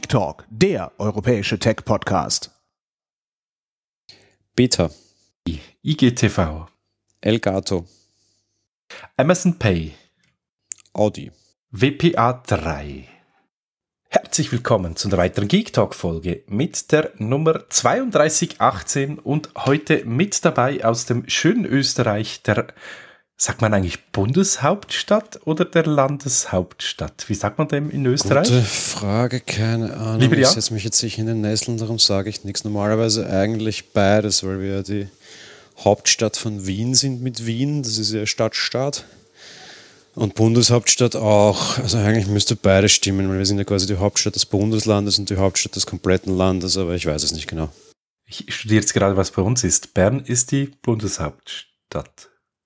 Geek Talk, der europäische Tech-Podcast. Beta, IGTV, Elgato, Amazon Pay, Audi, WPA 3. Herzlich willkommen zu einer weiteren Geek Talk Folge mit der Nummer 3218 und heute mit dabei aus dem schönen Österreich der, sagt man eigentlich Bundeshauptstadt oder der Landeshauptstadt? Wie sagt man dem in Österreich? Gute Frage, keine Ahnung. Lieber Jan? Ich setze mich jetzt nicht in den Nesseln, darum sage ich nichts. Normalerweise eigentlich beides, weil wir ja die Hauptstadt von Wien sind mit Wien. Das ist ja Stadtstaat. Und Bundeshauptstadt auch. Also eigentlich müsste beides stimmen, weil wir sind ja quasi die Hauptstadt des Bundeslandes und die Hauptstadt des kompletten Landes, aber ich weiß es nicht genau. Ich studiere jetzt gerade, was bei uns ist. Bern ist die Bundeshauptstadt.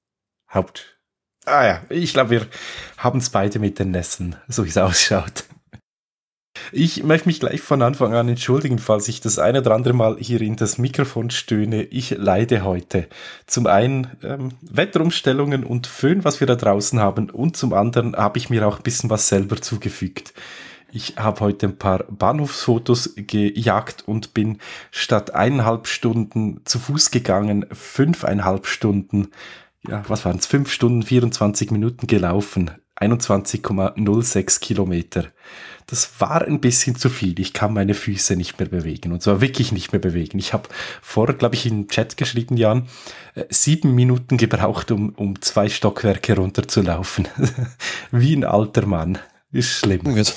Ich glaube, wir haben es beide mit den Nässen, so wie es ausschaut. Ich möchte mich gleich von Anfang an entschuldigen, falls ich das eine oder andere Mal hier in das Mikrofon stöhne. Ich leide heute. Zum einen Wetterumstellungen und Föhn, was wir da draußen haben, und zum anderen habe ich mir auch ein bisschen was selber zugefügt. Ich habe heute ein paar Bahnhofsfotos gejagt und bin statt 1,5 Stunden zu Fuß gegangen, 5,5 Stunden. Ja, was waren es? 5 Stunden, 24 Minuten gelaufen. 21,06 Kilometer. Das war ein bisschen zu viel. Ich kann meine Füße nicht mehr bewegen. Und zwar wirklich nicht mehr bewegen. Ich habe vorher, glaube ich, im Chat geschrieben, Jan, 7 Minuten gebraucht, um 2 Stockwerke runterzulaufen. Wie ein alter Mann. Ist schlimm. Gut.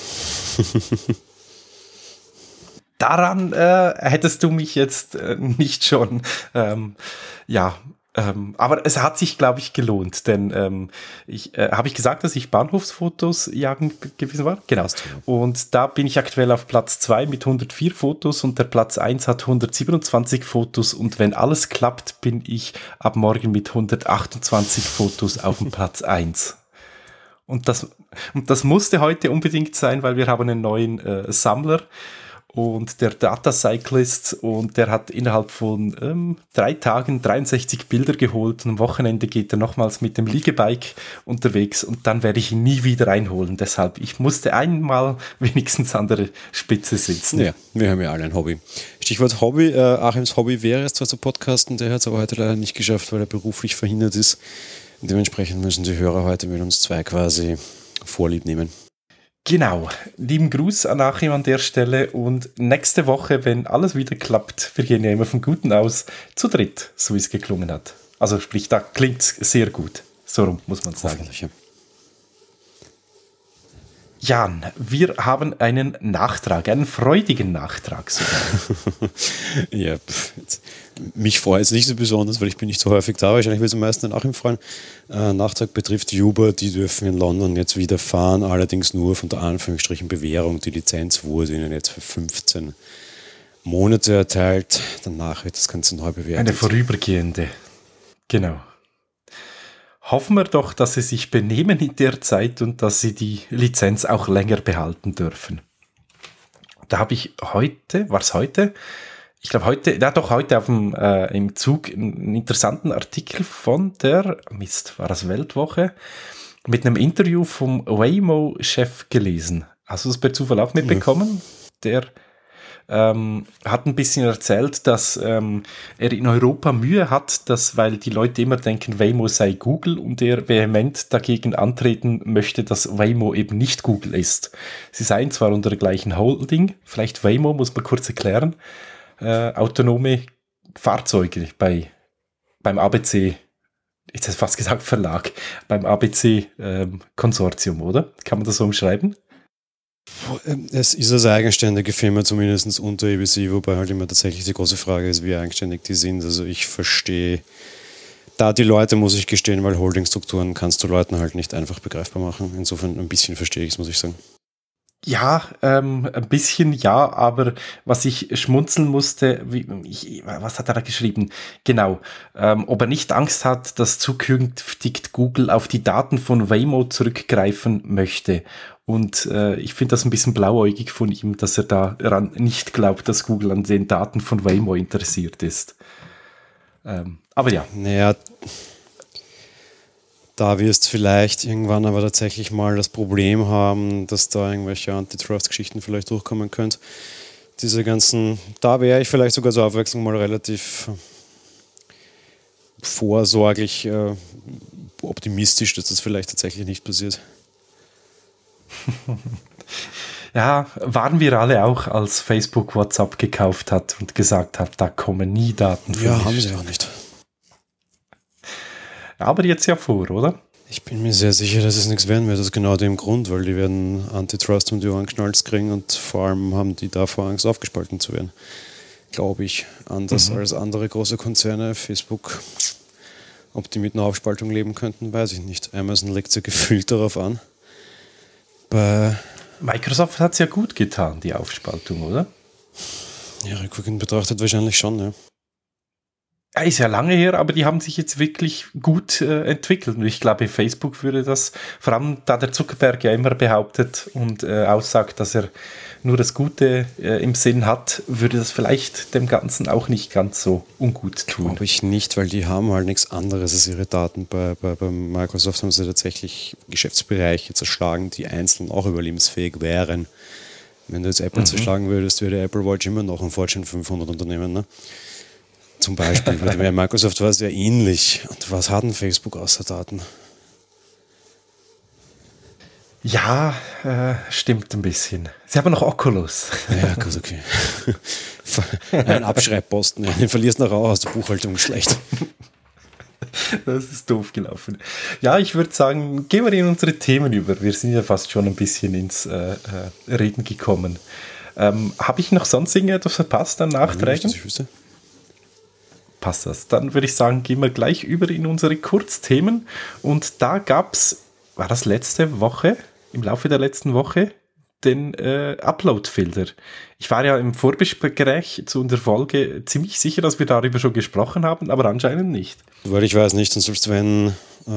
Daran hättest du mich jetzt nicht schon, aber es hat sich, glaube ich, gelohnt, denn habe ich gesagt, dass ich Bahnhofsfotos jagen gewesen war? Genau. Und da bin ich aktuell auf Platz 2 mit 104 Fotos und der Platz 1 hat 127 Fotos und wenn alles klappt, bin ich ab morgen mit 128 Fotos auf dem Platz 1. Und das musste heute unbedingt sein, weil wir haben einen neuen Sammler und der Data Cyclist und der hat innerhalb von 3 Tagen 63 Bilder geholt und am Wochenende geht er nochmals mit dem Liegebike unterwegs und dann werde ich ihn nie wieder einholen. Deshalb, ich musste einmal wenigstens an der Spitze sitzen. Ja, wir haben ja alle ein Hobby. Stichwort Hobby, Achims Hobby wäre es zwar zu podcasten, der hat es aber heute leider nicht geschafft, weil er beruflich verhindert ist. Dementsprechend müssen die Hörer heute mit uns 2 quasi Vorlieb nehmen. Genau, lieben Gruß an Achim an der Stelle und nächste Woche, wenn alles wieder klappt, wir gehen ja immer vom Guten aus, zu dritt, so wie es geklungen hat. Also sprich, da klingt es sehr gut, so rum muss man sagen. Ja. Jan, wir haben einen Nachtrag, einen freudigen Nachtrag sogar. Ja, mich freut es nicht so besonders, weil ich bin nicht so häufig da. Wahrscheinlich will es am meisten nach ihm freuen. Nachtrag betrifft Uber, die dürfen in London jetzt wieder fahren, allerdings nur von der Anführungsstrichen Bewährung. Die Lizenz wurde ihnen jetzt für 15 Monate erteilt. Danach wird das Ganze neu bewertet. Eine vorübergehende, genau. Hoffen wir doch, dass sie sich benehmen in der Zeit und dass sie die Lizenz auch länger behalten dürfen. Da habe ich heute, war es heute? Ich glaube heute, heute auf dem, im Zug einen interessanten Artikel von der, war das Weltwoche, mit einem Interview vom Waymo-Chef gelesen. Hast du das per Zufall auch mitbekommen? Der hat ein bisschen erzählt, dass er in Europa Mühe hat, weil die Leute immer denken, Waymo sei Google und er vehement dagegen antreten möchte, dass Waymo eben nicht Google ist. Sie seien zwar unter der gleichen Holding, vielleicht Waymo, muss man kurz erklären, autonome Fahrzeuge beim ABC, jetzt hätte ich fast gesagt Verlag, beim ABC Konsortium, oder? Kann man das so umschreiben? Es ist als eigenständige Firma zumindest unter ABC, wobei halt immer tatsächlich die große Frage ist, wie eigenständig die sind. Also ich verstehe da die Leute, muss ich gestehen, weil Holdingstrukturen kannst du Leuten halt nicht einfach begreifbar machen. Insofern ein bisschen verstehe ich es, muss ich sagen. Ja, ein bisschen ja, aber was ich schmunzeln musste, was hat er da geschrieben? Genau, ob er nicht Angst hat, dass zukünftig Google auf die Daten von Waymo zurückgreifen möchte. Und ich finde das ein bisschen blauäugig von ihm, dass er daran nicht glaubt, dass Google an den Daten von Waymo interessiert ist. Aber ja. Naja, Da wirst du vielleicht irgendwann aber tatsächlich mal das Problem haben, dass da irgendwelche Antitrust-Geschichten vielleicht durchkommen könnte. Diese ganzen, da wäre ich vielleicht sogar zur Abwechslung mal relativ vorsorglich optimistisch, dass das vielleicht tatsächlich nicht passiert. Ja, waren wir alle auch, als Facebook WhatsApp gekauft hat und gesagt hat, da kommen nie Daten von Ja, haben sie auch nicht. Aber jetzt ja vor, oder? Ich bin mir sehr sicher, dass es nichts werden wird, aus genau dem Grund, weil die werden Antitrust um die Ohren geschnalzt kriegen und vor allem haben die davor Angst, aufgespalten zu werden. Glaube ich, anders als andere große Konzerne. Facebook, ob die mit einer Aufspaltung leben könnten, weiß ich nicht. Amazon legt sich gefühlt darauf an. Microsoft hat es ja gut getan, die Aufspaltung, oder? Ja, rückwirkend betrachtet wahrscheinlich schon, ja. Ja, ist ja lange her, aber die haben sich jetzt wirklich gut entwickelt. Und ich glaube, Facebook würde das, vor allem da der Zuckerberg ja immer behauptet und aussagt, dass er nur das Gute im Sinn hat, würde das vielleicht dem Ganzen auch nicht ganz so ungut tun. Glaube ich nicht, weil die haben halt nichts anderes als ihre Daten. Bei Microsoft haben sie tatsächlich Geschäftsbereiche zerschlagen, die einzeln auch überlebensfähig wären. Wenn du jetzt Apple zerschlagen würdest, würde Apple Watch immer noch ein Fortune 500 Unternehmen, ne? Zum Beispiel, bei Microsoft war es ja ähnlich. Und was hat denn Facebook außer Daten? Ja, stimmt ein bisschen. Sie haben noch Oculus. Ja, gut, okay. Ein Abschreibposten, den verlierst du nachher auch aus der Buchhaltung, schlecht. Das ist doof gelaufen. Ja, ich würde sagen, gehen wir in unsere Themen über. Wir sind ja fast schon ein bisschen ins Reden gekommen. Habe ich noch sonst irgendetwas verpasst an Nachträgen? Ich wüsste. Passt das. Dann würde ich sagen, gehen wir gleich über in unsere Kurzthemen. Und da gab es, war das letzte Woche, im Laufe der letzten Woche, den Upload-Filter. Ich war ja im Vorgespräch zu unserer Folge ziemlich sicher, dass wir darüber schon gesprochen haben, aber anscheinend nicht. Weil ich weiß nicht, und selbst wenn,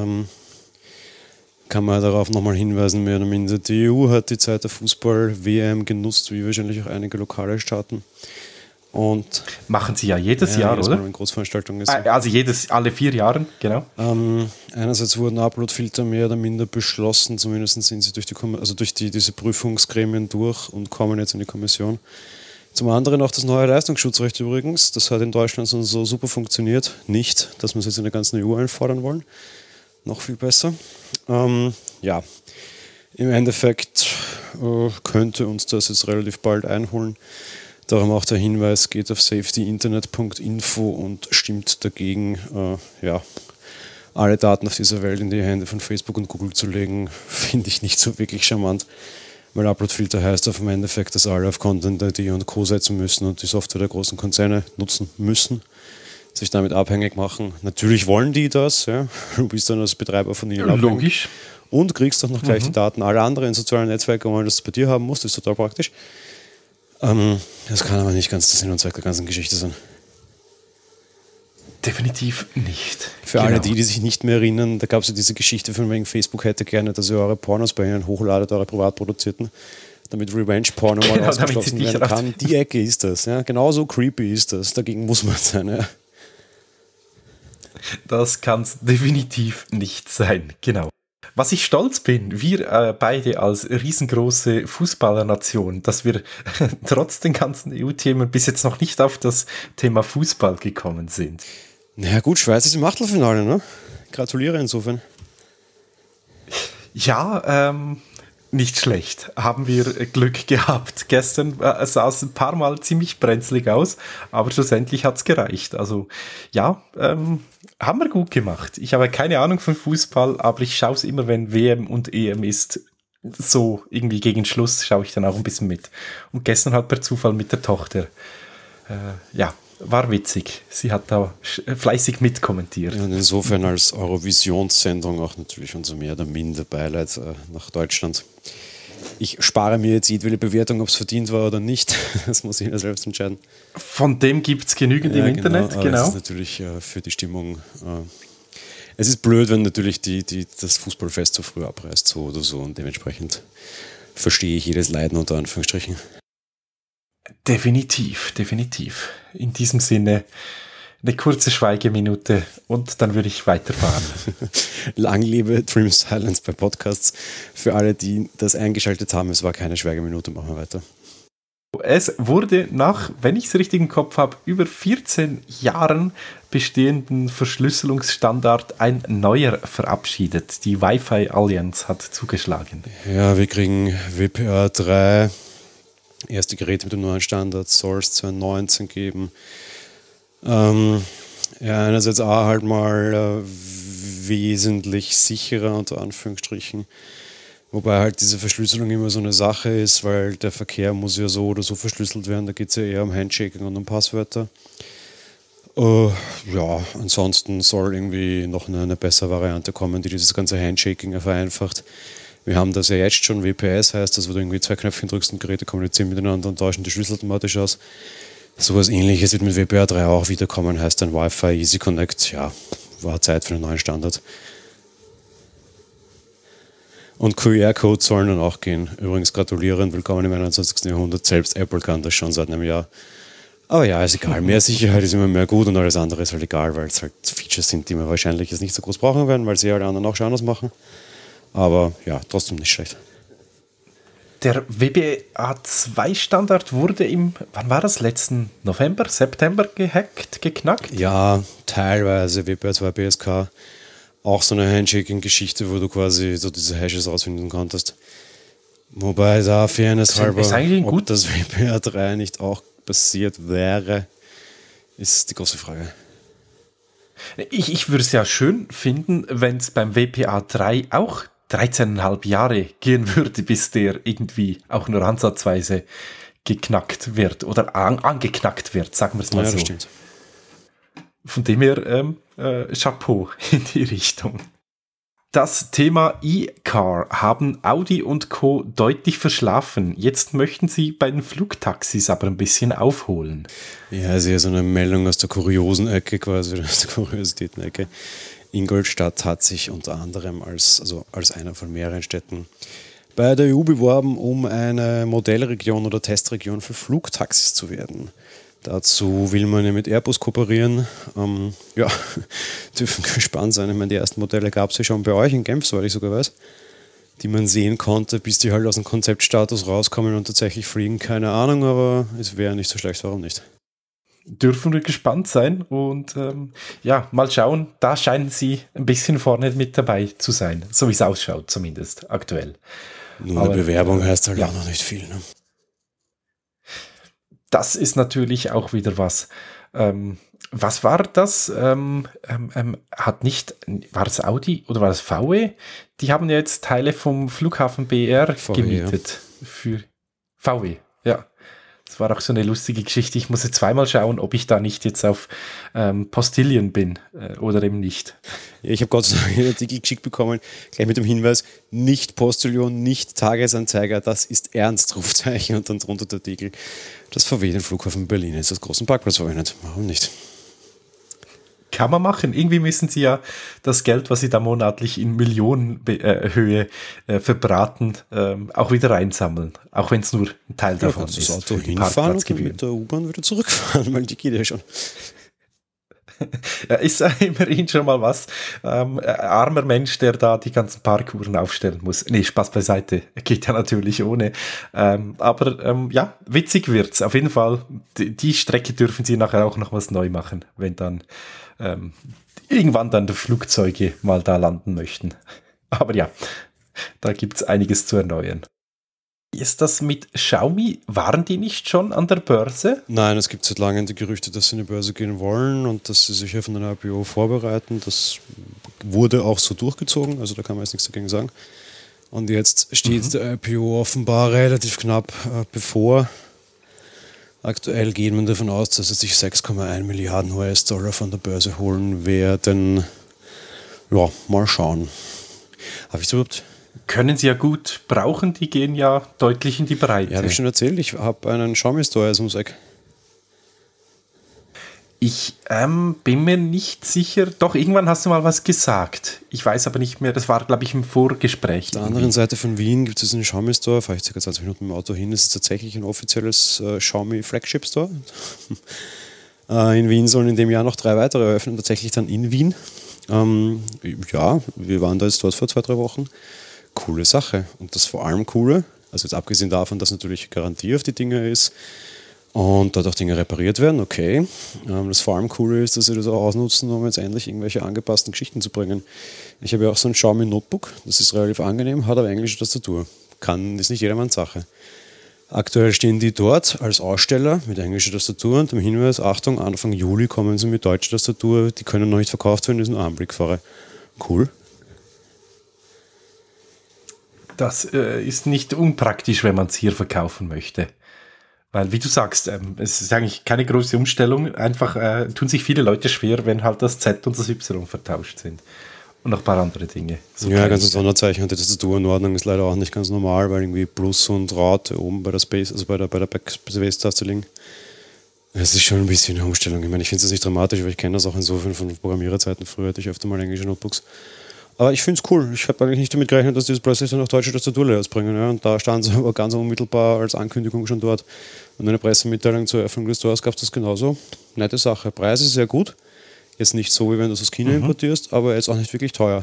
kann man darauf nochmal hinweisen, mehr oder minder, die EU hat die Zeit der Fußball-WM genutzt, wie wahrscheinlich auch einige lokale Staaten. Und machen sie ja jedes Jahr, jedes oder? Mal, wenn Großveranstaltungen ist. Also alle 4 Jahre, genau. Einerseits wurden Uploadfilter mehr oder minder beschlossen, zumindest sind sie durch diese Prüfungsgremien durch und kommen jetzt in die Kommission. Zum anderen auch das neue Leistungsschutzrecht übrigens. Das hat in Deutschland so super funktioniert. Nicht, dass wir es jetzt in der ganzen EU einfordern wollen. Noch viel besser. Ja, im Endeffekt könnte uns das jetzt relativ bald einholen. Darum auch der Hinweis, geht auf safetyinternet.info und stimmt dagegen, alle Daten auf dieser Welt in die Hände von Facebook und Google zu legen, finde ich nicht so wirklich charmant, weil Uploadfilter heißt auf im Endeffekt, dass alle auf Content-ID und Co. setzen müssen und die Software der großen Konzerne nutzen müssen, sich damit abhängig machen. Natürlich wollen die das, ja. Du bist dann als Betreiber von ihnen abhängig. Logisch. Und kriegst auch noch gleich die Daten. Alle anderen sozialen Netzwerke wollen, dass du es bei dir haben musst, das ist total praktisch. Das kann aber nicht ganz der Sinn und Zweck der ganzen Geschichte sein. Definitiv nicht. Für alle die sich nicht mehr erinnern, da gab es ja diese Geschichte von wegen Facebook hätte gerne, dass ihr eure Pornos bei ihnen hochladet, eure privat produzierten, damit Revenge-Porno mal ausgeschlossen werden kann. Die Ecke ist das. Ja? Genauso creepy ist das. Dagegen muss man sein. Ja? Das kann es definitiv nicht sein. Genau. Was ich stolz bin, wir beide als riesengroße Fußballernation, dass wir trotz den ganzen EU-Themen bis jetzt noch nicht auf das Thema Fußball gekommen sind. Naja gut, Schweiz ist im Achtelfinale, ne? Gratuliere insofern. Ja, nicht schlecht. Haben wir Glück gehabt. Gestern sah es ein paar Mal ziemlich brenzlig aus, aber schlussendlich hat es gereicht. Also ja, haben wir gut gemacht. Ich habe keine Ahnung von Fußball, aber ich schaue es immer, wenn WM und EM ist. So irgendwie gegen Schluss schaue ich dann auch ein bisschen mit. Und gestern halt per Zufall mit der Tochter. Ja, war witzig. Sie hat da fleißig mitkommentiert. Ja, und insofern als Eurovisionssendung auch natürlich unser mehr oder minder Beileid nach Deutschland. Ich spare mir jetzt jedwede Bewertung, ob es verdient war oder nicht. Das muss ich ja selbst entscheiden. Von dem gibt es genügend im Internet, genau. Es ist natürlich für die Stimmung. Es ist blöd, wenn natürlich das Fußballfest so früh abreißt, so oder so. Und dementsprechend verstehe ich jedes Leiden unter Anführungsstrichen. Definitiv, definitiv. In diesem Sinne, eine kurze Schweigeminute und dann würde ich weiterfahren. Lang lebe Dream Silence bei Podcasts. Für alle, die das eingeschaltet haben, es war keine Schweigeminute, machen wir weiter. Es wurde nach, wenn ich es richtig im Kopf habe, über 14 Jahren bestehenden Verschlüsselungsstandard ein neuer verabschiedet. Die Wi-Fi Alliance hat zugeschlagen. Ja, wir kriegen WPA 3, erste Geräte mit dem neuen Standard, Source 2019 geben. Einerseits auch halt mal wesentlich sicherer, unter Anführungsstrichen. Wobei halt diese Verschlüsselung immer so eine Sache ist, weil der Verkehr muss ja so oder so verschlüsselt werden. Da geht es ja eher um Handshaking und um Passwörter. Ansonsten soll irgendwie noch eine bessere Variante kommen, die dieses ganze Handshaking vereinfacht. Wir haben das ja jetzt schon, WPS heißt das, wo du irgendwie 2 Knöpfchen drückst und Geräte kommunizieren miteinander und tauschen die Schlüssel automatisch aus. Sowas Ähnliches wird mit WPA 3 auch wiederkommen, heißt dann Wi-Fi Easy Connect. Ja, war Zeit für einen neuen Standard. Und QR-Codes sollen dann auch gehen. Übrigens gratulieren, willkommen im 21. Jahrhundert. Selbst Apple kann das schon seit einem Jahr. Aber ja, ist egal. Mehr Sicherheit ist immer mehr gut und alles andere ist halt egal, weil es halt Features sind, die wir wahrscheinlich jetzt nicht so groß brauchen werden, weil sie alle anderen auch schon anders machen. Aber ja, trotzdem nicht schlecht. Der WPA2-Standard wurde wann war das, letzten November, September geknackt? Ja, teilweise WPA2 BSK. Auch so eine Handshaking-Geschichte, wo du quasi so diese Hashes rausfinden konntest. Wobei da Fairness halber, ob das WPA 3 nicht auch passiert wäre, ist die große Frage. Ich würde es ja schön finden, wenn es beim WPA 3 auch 13,5 Jahre gehen würde, bis der irgendwie auch nur ansatzweise geknackt wird oder angeknackt wird, sagen wir es mal so. Das stimmt. Von dem her Chapeau in die Richtung. Das Thema E-Car haben Audi und Co. deutlich verschlafen. Jetzt möchten sie bei den Flugtaxis aber ein bisschen aufholen. Ja, ist ja so eine Meldung aus der kuriosen Ecke quasi, aus der Kuriositäten-Ecke. Ingolstadt hat sich unter anderem als einer von mehreren Städten bei der EU beworben, um eine Modellregion oder Testregion für Flugtaxis zu werden. Dazu will man ja mit Airbus kooperieren. Dürfen gespannt sein. Ich meine, die ersten Modelle gab es ja schon bei euch in Genf, soweit ich sogar weiß, die man sehen konnte, bis die halt aus dem Konzeptstatus rauskommen und tatsächlich fliegen. Keine Ahnung, aber es wäre nicht so schlecht, warum nicht? Dürfen wir gespannt sein und mal schauen. Da scheinen sie ein bisschen vorne mit dabei zu sein, so wie es ausschaut zumindest aktuell. Nur eine Bewerbung heißt halt auch noch nicht viel, ne? Das ist natürlich auch wieder was. Was war das? War es Audi oder war es VW? Die haben ja jetzt Teile vom Flughafen BR gemietet. Ja. Für VW, ja. Das war auch so eine lustige Geschichte. Ich muss jetzt zweimal schauen, ob ich da nicht jetzt auf Postillon bin oder eben nicht. Ja, ich habe Gott sei Dank einen Artikel geschickt bekommen, gleich mit dem Hinweis, nicht Postillon, nicht Tagesanzeiger, das ist Ernst, Rufzeichen und dann drunter der Artikel. Das VW den Flughafen Berlin jetzt als großen Parkplatz verwendet. Warum nicht? Kann man machen. Irgendwie müssen sie ja das Geld, was sie da monatlich in Millionenhöhe verbraten, auch wieder einsammeln. Auch wenn es nur ein Teil davon ist. Das Auto hinfahren und mit der U-Bahn wieder zurückfahren, weil die geht ja schon. Ja, ist immerhin schon mal was. Armer Mensch, der da die ganzen Parkuhren aufstellen muss. Nee, Spaß beiseite. Geht ja natürlich ohne. Aber witzig wird's. Auf jeden Fall, die Strecke dürfen sie nachher auch noch was neu machen, wenn dann irgendwann dann die Flugzeuge mal da landen möchten. Aber ja, da gibt's einiges zu erneuern. Wie ist das mit Xiaomi? Waren die nicht schon an der Börse? Nein, es gibt seit langem die Gerüchte, dass sie in die Börse gehen wollen und dass sie sich auf eine IPO vorbereiten. Das wurde auch so durchgezogen, also da kann man jetzt nichts dagegen sagen. Und jetzt steht der IPO offenbar relativ knapp bevor. Aktuell geht man davon aus, dass sie sich 6,1 Milliarden US-Dollar von der Börse holen werden. Ja, mal schauen. Habe ich es überhaupt? Können sie ja gut brauchen, die gehen ja deutlich in die Breite. Ja, habe ich schon erzählt, ich habe einen Xiaomi-Store ums Eck. Ich bin mir nicht sicher, doch irgendwann hast du mal was gesagt. Ich weiß aber nicht mehr, das war glaube ich im Vorgespräch. Auf der anderen Seite von Wien gibt es einen Xiaomi-Store, fahre ich ca. 20 Minuten mit dem Auto hin, das ist tatsächlich ein offizielles Xiaomi-Flagship-Store. In Wien sollen in dem Jahr noch 3 weitere eröffnen, tatsächlich dann in Wien. Ja, wir waren da jetzt dort vor 2-3 Wochen. Coole Sache. Und das vor allem Coole, also jetzt abgesehen davon, dass natürlich Garantie auf die Dinge ist und dort auch Dinge repariert werden, okay. Das vor allem Coole ist, dass sie das auch ausnutzen, um jetzt endlich irgendwelche angepassten Geschichten zu bringen. Ich habe ja auch so ein Xiaomi Notebook, das ist relativ angenehm, hat aber englische Tastatur. Ist nicht jedermanns Sache. Aktuell stehen die dort als Aussteller mit englischer Tastatur und dem Hinweis, Achtung, Anfang Juli kommen sie mit deutscher Tastatur, die können noch nicht verkauft werden, das ist nur Anblickfahre. Cool. Das ist nicht unpraktisch, wenn man es hier verkaufen möchte. Weil, wie du sagst, es ist eigentlich keine große Umstellung. Einfach tun sich viele Leute schwer, wenn halt das Z und das Y vertauscht sind. Und noch ein paar andere Dinge. So ja, ganze Sonderzeichen und die Tastaturenordnung ist leider auch nicht ganz normal, weil irgendwie Plus und Raute oben bei der Space, also bei der Backspace-Taste liegen. Es ist schon ein bisschen eine Umstellung. Ich meine, ich finde es nicht dramatisch, weil ich kenne das auch insofern von Programmiererzeiten. Früher hatte ich öfter mal englische Notebooks. Aber ich finde es cool. Ich habe eigentlich nicht damit gerechnet, dass die das plötzlich dann auch deutsche Tastaturlayouts bringen. Ja? Und da standen sie aber ganz unmittelbar als Ankündigung schon dort. Und eine Pressemitteilung zur Eröffnung des Stores gab es das genauso. Nette Sache. Preis ist sehr gut. Jetzt nicht so, wie wenn du es aus China importierst, aber jetzt auch nicht wirklich teuer.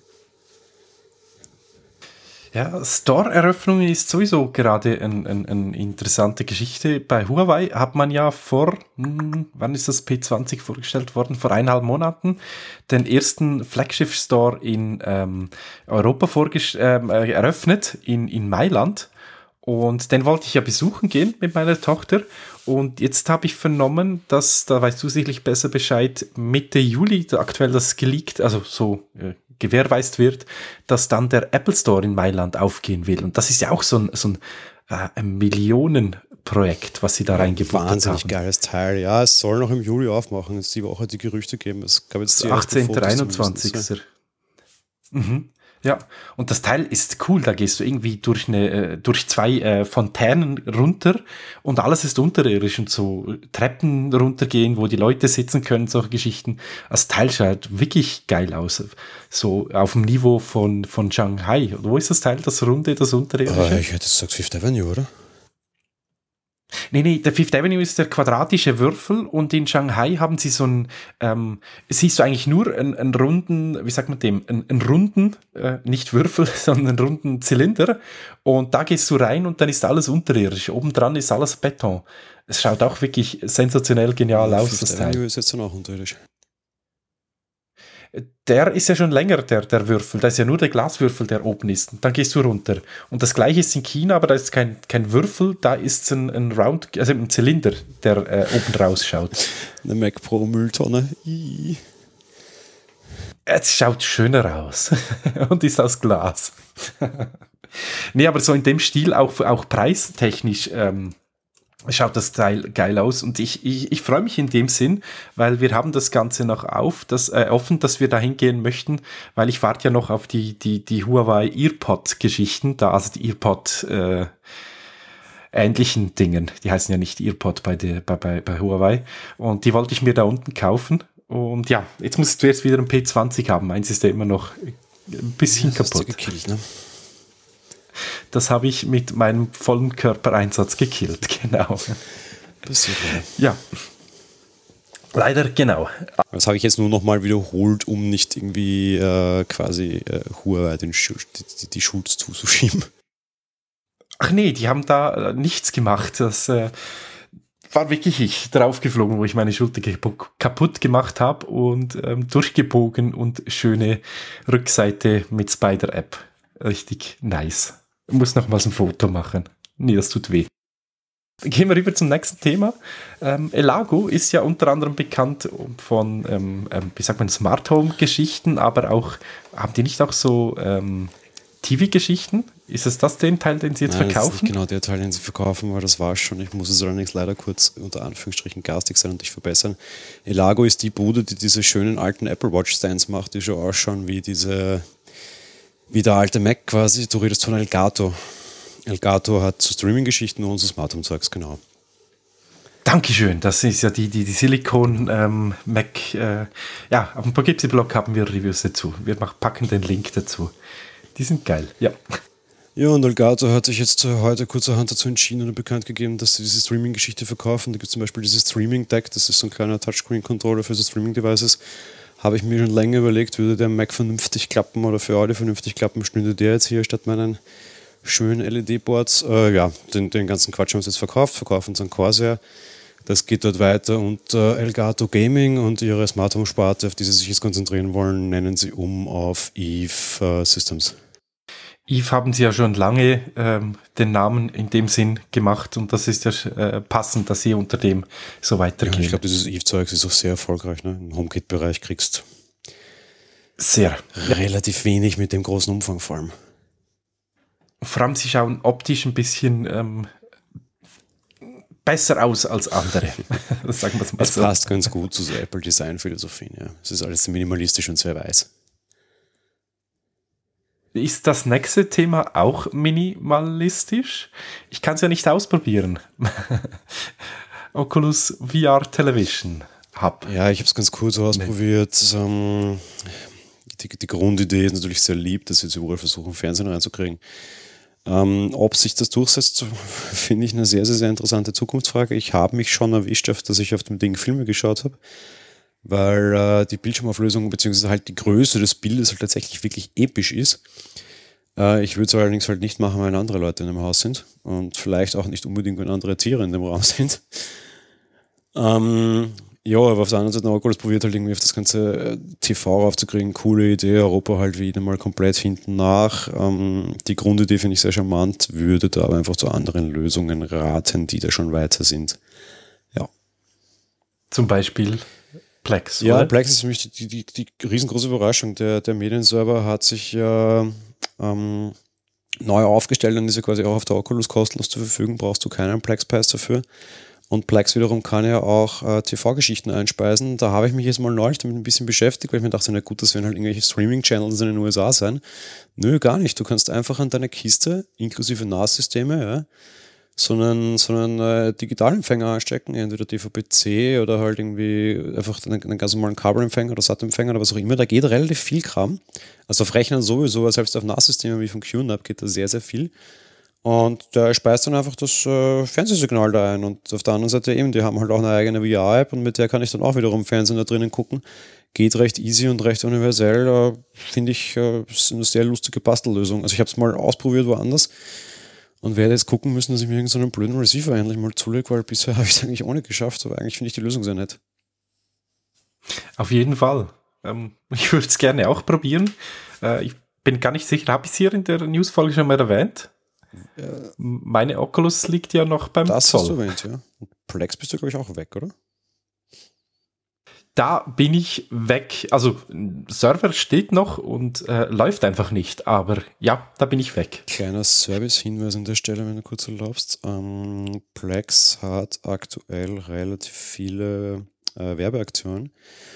Ja, Store-Eröffnung ist sowieso gerade eine interessante Geschichte. Bei Huawei hat man ja wann ist das P20 vorgestellt worden? Vor 1,5 Monaten den ersten Flagship-Store in Europa eröffnet, in Mailand. Und den wollte ich ja besuchen gehen mit meiner Tochter. Und jetzt habe ich vernommen, dass, da weißt du sicherlich besser Bescheid, Mitte Juli aktuell das geleakt, also so gewährleistet wird, dass dann der Apple Store in Mailand aufgehen will. Und das ist ja auch so ein Millionenprojekt, was sie da reingebuttert haben. Wahnsinnig geiles Teil. Ja, es soll noch im Juli aufmachen. Jetzt die Woche die Gerüchte geben. Es gab jetzt 18. 21. Mhm. Ja, und das Teil ist cool, da gehst du irgendwie durch 2 Fontänen runter und alles ist unterirdisch und so Treppen runtergehen, wo die Leute sitzen können, solche Geschichten. Das Teil schaut wirklich geil aus, so auf dem Niveau von Shanghai. Wo ist das Teil, das Runde, das unterirdische? Ich hätte gesagt Fifth Avenue, oder? Nee, der Fifth Avenue ist der quadratische Würfel und in Shanghai haben sie so siehst du eigentlich nur einen runden, wie sagt man dem, einen runden, nicht Würfel, sondern einen runden Zylinder und da gehst du rein und dann ist alles unterirdisch, obendran ist alles Beton. Es schaut auch wirklich sensationell genial aus, das Teil. Fifth Avenue ist jetzt dann auch unterirdisch. Der ist ja schon länger, der Würfel. Da ist ja nur der Glaswürfel, der oben ist. Und dann gehst du runter. Und das gleiche ist in China, aber da ist kein Würfel, da ist ein Round, also ein Zylinder, der oben rausschaut. Eine Mac Pro Mülltonne. Es schaut schöner aus und ist aus Glas. Nee, aber so in dem Stil, auch preistechnisch, schaut das Teil geil aus und ich freue mich in dem Sinn, weil wir haben das Ganze noch offen, dass wir da hingehen möchten, weil ich warte ja noch auf die Huawei EarPod-Geschichten, also die EarPod ähnlichen Dingen, die heißen ja nicht EarPod bei Huawei und die wollte ich mir da unten kaufen und ja, jetzt musst du jetzt wieder ein P20 haben, meins ist ja immer noch ein bisschen kaputt. Gekillt, ne? Das habe ich mit meinem vollen Körpereinsatz gekillt, genau. Ja, leider, genau. Das habe ich jetzt nur noch mal wiederholt, um nicht irgendwie quasi Huawei die Schuld zuzuschieben. Ach nee, die haben da nichts gemacht. Das war wirklich ich draufgeflogen, wo ich meine Schulter kaputt gemacht habe und durchgebogen und schöne Rückseite mit Spider-App. Richtig nice. Ich muss nochmals ein Foto machen. Nee, das tut weh. Gehen wir rüber zum nächsten Thema. Elago ist ja unter anderem bekannt von, wie sagt man, Smart Home Geschichten, aber auch, haben die nicht auch so TV-Geschichten? Ist es das den Teil, den sie jetzt verkaufen? Das ist nicht genau der Teil, den sie verkaufen, weil das war es schon. Ich muss es allerdings leider kurz unter Anführungsstrichen garstig sein und dich verbessern. Elago ist die Bude, die diese schönen alten Apple Watch Stands macht, die schon ausschauen wie der alte Mac quasi. Du redest von Elgato. Elgato hat so Streaming-Geschichten und so Smart Home-Zeugs, genau. Dankeschön, das ist ja die Silicon Mac. Ja, auf dem Poughkeepsie-Blog haben wir Reviews dazu. Wir packen den Link dazu. Die sind geil, ja. Ja, und Elgato hat sich jetzt heute kurzerhand dazu entschieden oder bekannt gegeben, dass sie diese Streaming-Geschichte verkaufen. Da gibt es zum Beispiel dieses Streaming-Deck, das ist so ein kleiner Touchscreen-Controller für so Streaming-Devices. Habe ich mir schon länger überlegt, würde der Mac vernünftig klappen oder für Audio vernünftig klappen, stünde der jetzt hier statt meinen schönen LED-Boards. Den ganzen Quatsch haben sie jetzt verkaufen sie an Corsair. Das geht dort weiter und Elgato Gaming und ihre Smart Home Sparte, auf die sie sich jetzt konzentrieren wollen, nennen sie um auf Eve Systems. Eve haben sie ja schon lange den Namen in dem Sinn gemacht und das ist ja passend, dass sie unter dem so weitergehen. Ja, ich glaube, dieses Eve-Zeug ist auch sehr erfolgreich. Ne? Im HomeKit-Bereich kriegst sehr relativ wenig mit dem großen Umfang vor allem. Vor allem, sie schauen optisch ein bisschen besser aus als andere. Sagen wir es mal so. Es passt ganz gut zu so Apple-Design-Philosophien. Ja. Es ist alles minimalistisch und sehr weiß. Ist das nächste Thema auch minimalistisch? Ich kann es ja nicht ausprobieren. Oculus VR Television Hub. Ja, ich habe es ganz kurz ausprobiert. Die Grundidee ist natürlich sehr lieb, dass sie jetzt überall versuchen, Fernsehen reinzukriegen. Ob sich das durchsetzt, finde ich eine sehr, sehr, sehr interessante Zukunftsfrage. Ich habe mich schon erwischt, dass ich auf dem Ding Filme geschaut habe, weil die Bildschirmauflösung bzw. halt die Größe des Bildes halt tatsächlich wirklich episch ist. Ich würde es allerdings halt nicht machen, wenn andere Leute in dem Haus sind und vielleicht auch nicht unbedingt, wenn andere Tiere in dem Raum sind. Ja, aber auf der anderen Seite Oculus probiert halt irgendwie auf das ganze TV raufzukriegen. Coole Idee, Europa halt wieder mal komplett hinten nach. Die Grundidee finde ich sehr charmant, würde da aber einfach zu anderen Lösungen raten, die da schon weiter sind. Ja. Zum Beispiel Plex. Ja, oder? Plex ist für mich die riesengroße Überraschung. Der Medienserver hat sich neu aufgestellt und ist ja quasi auch auf der Oculus kostenlos zur Verfügung. Brauchst du keinen Plex Pass dafür. Und Plex wiederum kann ja auch TV-Geschichten einspeisen. Da habe ich mich jetzt mal neulich damit ein bisschen beschäftigt, weil ich mir dachte, na gut, das werden halt irgendwelche Streaming-Channels in den USA sein. Nö, gar nicht. Du kannst einfach an deine Kiste, inklusive NAS-Systeme, ja, so einen Digitalempfänger anstecken, entweder DVB-C oder halt irgendwie einfach einen ganz normalen Kabelempfänger oder SAT-Empfänger oder was auch immer. Da geht relativ viel Kram. Also auf Rechnern sowieso, selbst auf NAS-Systemen wie von QNAP geht da sehr, sehr viel. Und der speist dann einfach das Fernsehsignal da ein. Und auf der anderen Seite eben, die haben halt auch eine eigene VR-App und mit der kann ich dann auch wiederum Fernsehen da drinnen gucken. Geht recht easy und recht universell. Finde ich, ist eine sehr lustige Bastellösung. Also ich habe es mal ausprobiert woanders und werde jetzt gucken müssen, dass ich mir irgendeinen blöden Receiver endlich mal zulege, weil bisher habe ich es eigentlich ohne geschafft. Aber eigentlich finde ich die Lösung sehr nett. Auf jeden Fall. Ich würde es gerne auch probieren. Ich bin gar nicht sicher, habe ich es hier in der Newsfolge schon mal erwähnt? Meine Oculus liegt ja noch beim Das Zoll. hast du erwähnt, ja. Und Plex bist du, glaube ich, auch weg, oder? Da bin ich weg. Also Server steht noch und läuft einfach nicht. Aber ja, da bin ich weg. Kleiner Service-Hinweis an der Stelle, wenn du kurz erlaubst. Plex hat aktuell relativ viele Werbeaktionen.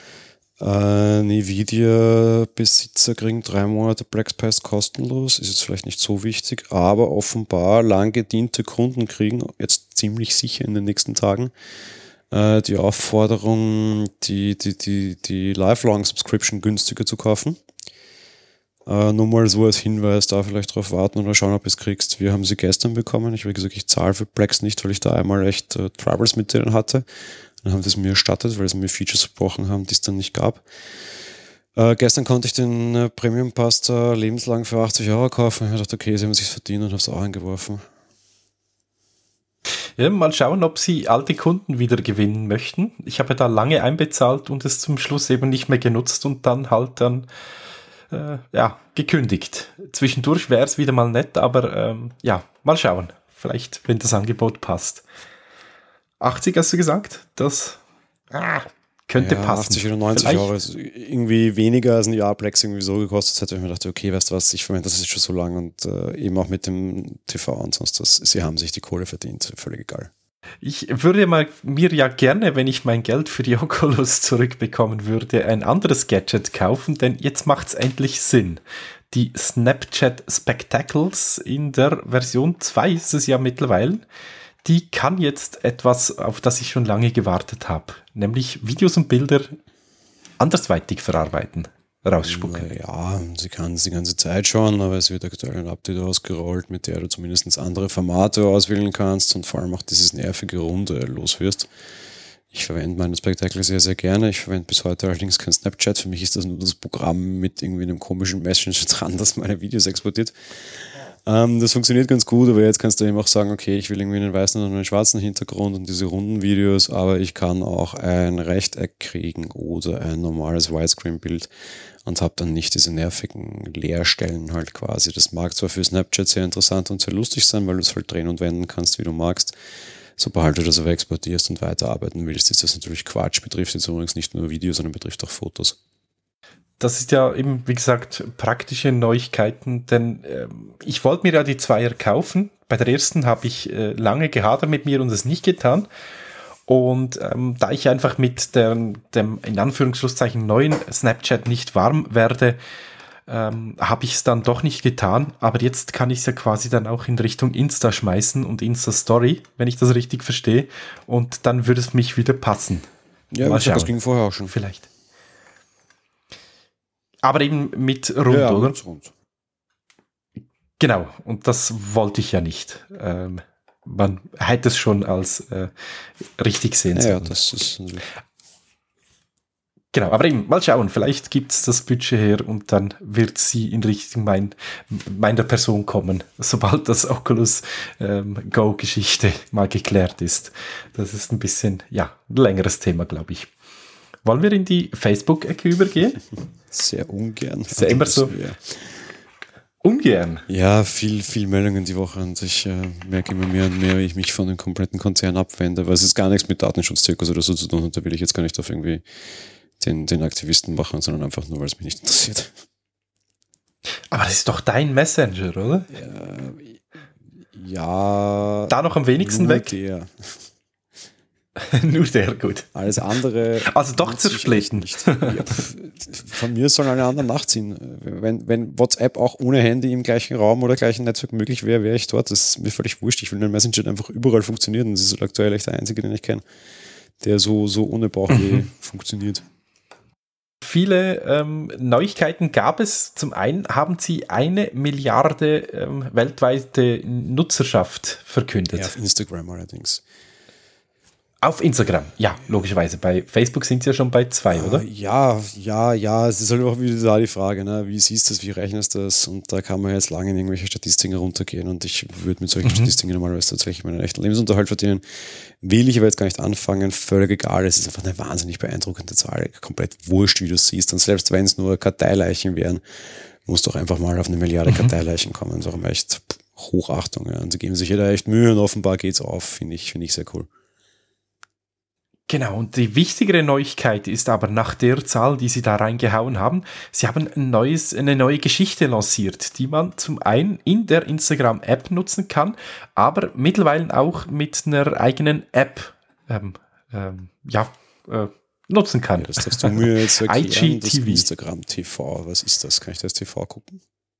Nvidia-Besitzer kriegen 3 Monate Plex Pass kostenlos, ist jetzt vielleicht nicht so wichtig, aber offenbar lang gediente Kunden kriegen jetzt ziemlich sicher in den nächsten Tagen die Aufforderung, die Lifelong Subscription günstiger zu kaufen. Nur mal so als Hinweis, da vielleicht drauf warten oder schauen, ob du es kriegst. Wir haben sie gestern bekommen. Ich habe gesagt, ich zahle für Plex nicht, weil ich da einmal echt Troubles mit denen hatte. Dann haben sie es mir erstattet, weil sie mir Features versprochen haben, die es dann nicht gab. Gestern konnte ich den Premium Pass da lebenslang für 80 € kaufen. Ich habe gedacht, okay, sie haben es sich verdient und habe es auch eingeworfen. Ja, mal schauen, ob sie alte Kunden wieder gewinnen möchten. Ich habe da lange einbezahlt und es zum Schluss eben nicht mehr genutzt und dann gekündigt. Zwischendurch wäre es wieder mal nett, aber mal schauen. Vielleicht, wenn das Angebot passt. 80 hast du gesagt? Das könnte passen. 80 oder 90 Euro ist irgendwie weniger als ein Jahr Plex irgendwie so gekostet. Hätte ich mir gedacht, okay, weißt du was, ich verwende das jetzt schon so lange und eben auch mit dem TV und sonst was. Sie haben sich die Kohle verdient, völlig egal. Ich würde mir ja gerne, wenn ich mein Geld für die Oculus zurückbekommen würde, ein anderes Gadget kaufen, denn jetzt macht es endlich Sinn. Die Snapchat Spectacles in der Version 2 ist es ja mittlerweile. Die kann jetzt etwas, auf das ich schon lange gewartet habe, nämlich Videos und Bilder andersweitig verarbeiten. rausspucken. Ja, sie kann es die ganze Zeit schon, aber es wird aktuell ein Update ausgerollt, mit der du zumindest andere Formate auswählen kannst und vor allem auch dieses nervige Runde loswirst. Ich verwende meine Spectacle sehr, sehr gerne. Ich verwende bis heute allerdings kein Snapchat. Für mich ist das nur das Programm mit irgendwie einem komischen Messenger dran, das meine Videos exportiert. Das funktioniert ganz gut, aber jetzt kannst du eben auch sagen, okay, ich will irgendwie einen weißen und einen schwarzen Hintergrund und diese runden Videos, aber ich kann auch ein Rechteck kriegen oder ein normales Widescreen-Bild und habe dann nicht diese nervigen Leerstellen halt quasi. Das mag zwar für Snapchat sehr interessant und sehr lustig sein, weil du es halt drehen und wenden kannst, wie du magst. Sobald du das aber exportierst und weiterarbeiten willst, ist das natürlich Quatsch. Betrifft jetzt übrigens nicht nur Videos, sondern betrifft auch Fotos. Das ist ja eben, wie gesagt, praktische Neuigkeiten, denn ich wollte mir ja die Zweier kaufen. Bei der ersten habe ich lange gehadert mit mir und es nicht getan. Und da ich einfach mit dem in Anführungszeichen neuen Snapchat nicht warm werde, habe ich es dann doch nicht getan. Aber jetzt kann ich es ja quasi dann auch in Richtung Insta schmeißen und Insta-Story, wenn ich das richtig verstehe. Und dann würde es mich wieder passen. Ja, das ging vorher auch schon. Vielleicht. Aber eben mit rund, ja, oder? Mit rund. Genau, und das wollte ich ja nicht. Man hätte es schon als richtig sehen sollen. Ja, das ist... Genau, aber eben, mal schauen, vielleicht gibt es das Budget her und dann wird sie in Richtung meiner Person kommen, sobald das Oculus Go-Geschichte mal geklärt ist. Das ist ein bisschen, ja, ein längeres Thema, glaube ich. Wollen wir in die Facebook-Ecke übergehen? Sehr ungern. Ist ja immer so. Ja. Ungern? Ja, viel Meldungen die Woche und ich merke immer mehr und mehr, wie ich mich von dem kompletten Konzern abwende, weil es ist gar nichts mit Datenschutzzirkus oder so zu tun und da will ich jetzt gar nicht auf irgendwie den Aktivisten machen, sondern einfach nur, weil es mich nicht interessiert. Aber das ist doch dein Messenger, oder? Ja. Da noch am wenigsten weg? Der. Nur der, gut. Alles andere... Also doch zersplitten. Ja, von mir sollen alle anderen nachziehen. Wenn WhatsApp auch ohne Handy im gleichen Raum oder gleichen Netzwerk möglich wäre, wäre ich dort. Das ist mir völlig wurscht. Ich will den Messenger einfach überall funktionieren. Das ist aktuell echt der einzige, den ich kenne, der so ohne Bauchweh funktioniert. Viele Neuigkeiten gab es. Zum einen haben sie 1 Milliarde weltweite Nutzerschaft verkündet. Ja, auf Instagram allerdings. Auf Instagram, ja, logischerweise. Bei Facebook sind sie ja schon bei 2, oder? Ja, es ist halt auch wieder da die Frage, ne? Wie siehst du das, wie rechnest du das? Und da kann man jetzt lange in irgendwelche Statistiken runtergehen und ich würde mit solchen Statistiken normalerweise tatsächlich meinen echten Lebensunterhalt verdienen. Will ich aber jetzt gar nicht anfangen, völlig egal. Es ist einfach eine wahnsinnig beeindruckende Zahl, komplett wurscht, wie du es siehst. Und selbst wenn es nur Karteileichen wären, musst du auch einfach mal auf 1 Milliarde Karteileichen kommen. Das ist auch echt Hochachtung. Ja. Und sie geben sich ja da echt Mühe und offenbar geht's auf, finde ich sehr cool. Genau, und die wichtigere Neuigkeit ist aber nach der Zahl, die sie da reingehauen haben, sie haben eine neue Geschichte lanciert, die man zum einen in der Instagram-App nutzen kann, aber mittlerweile auch mit einer eigenen App nutzen kann. Ja, das darfst du mir jetzt erklären, IGTV. Das Instagram TV, was ist das? Kann ich das TV gucken?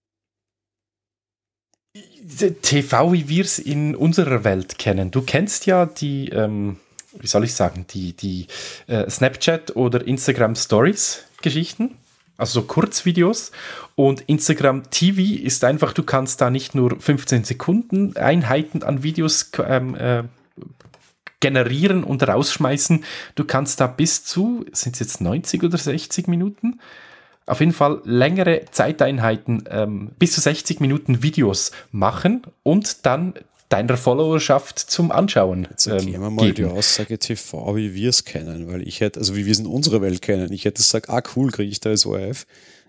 TV, wie wir es in unserer Welt kennen. Du kennst ja die... wie soll ich sagen, die Snapchat oder Instagram Stories Geschichten, also so Kurzvideos, und Instagram TV ist einfach, du kannst da nicht nur 15 Sekunden Einheiten an Videos generieren und rausschmeißen, du kannst da bis zu, sind es jetzt 90 oder 60 Minuten? Auf jeden Fall längere Zeiteinheiten, bis zu 60 Minuten Videos machen und dann deiner Followerschaft zum Anschauen Jetzt erklären wir mal die Aussage TV, wie wir es kennen, weil ich hätte, also wie wir es in unserer Welt kennen, ich hätte gesagt, cool, kriege ich da als ORF.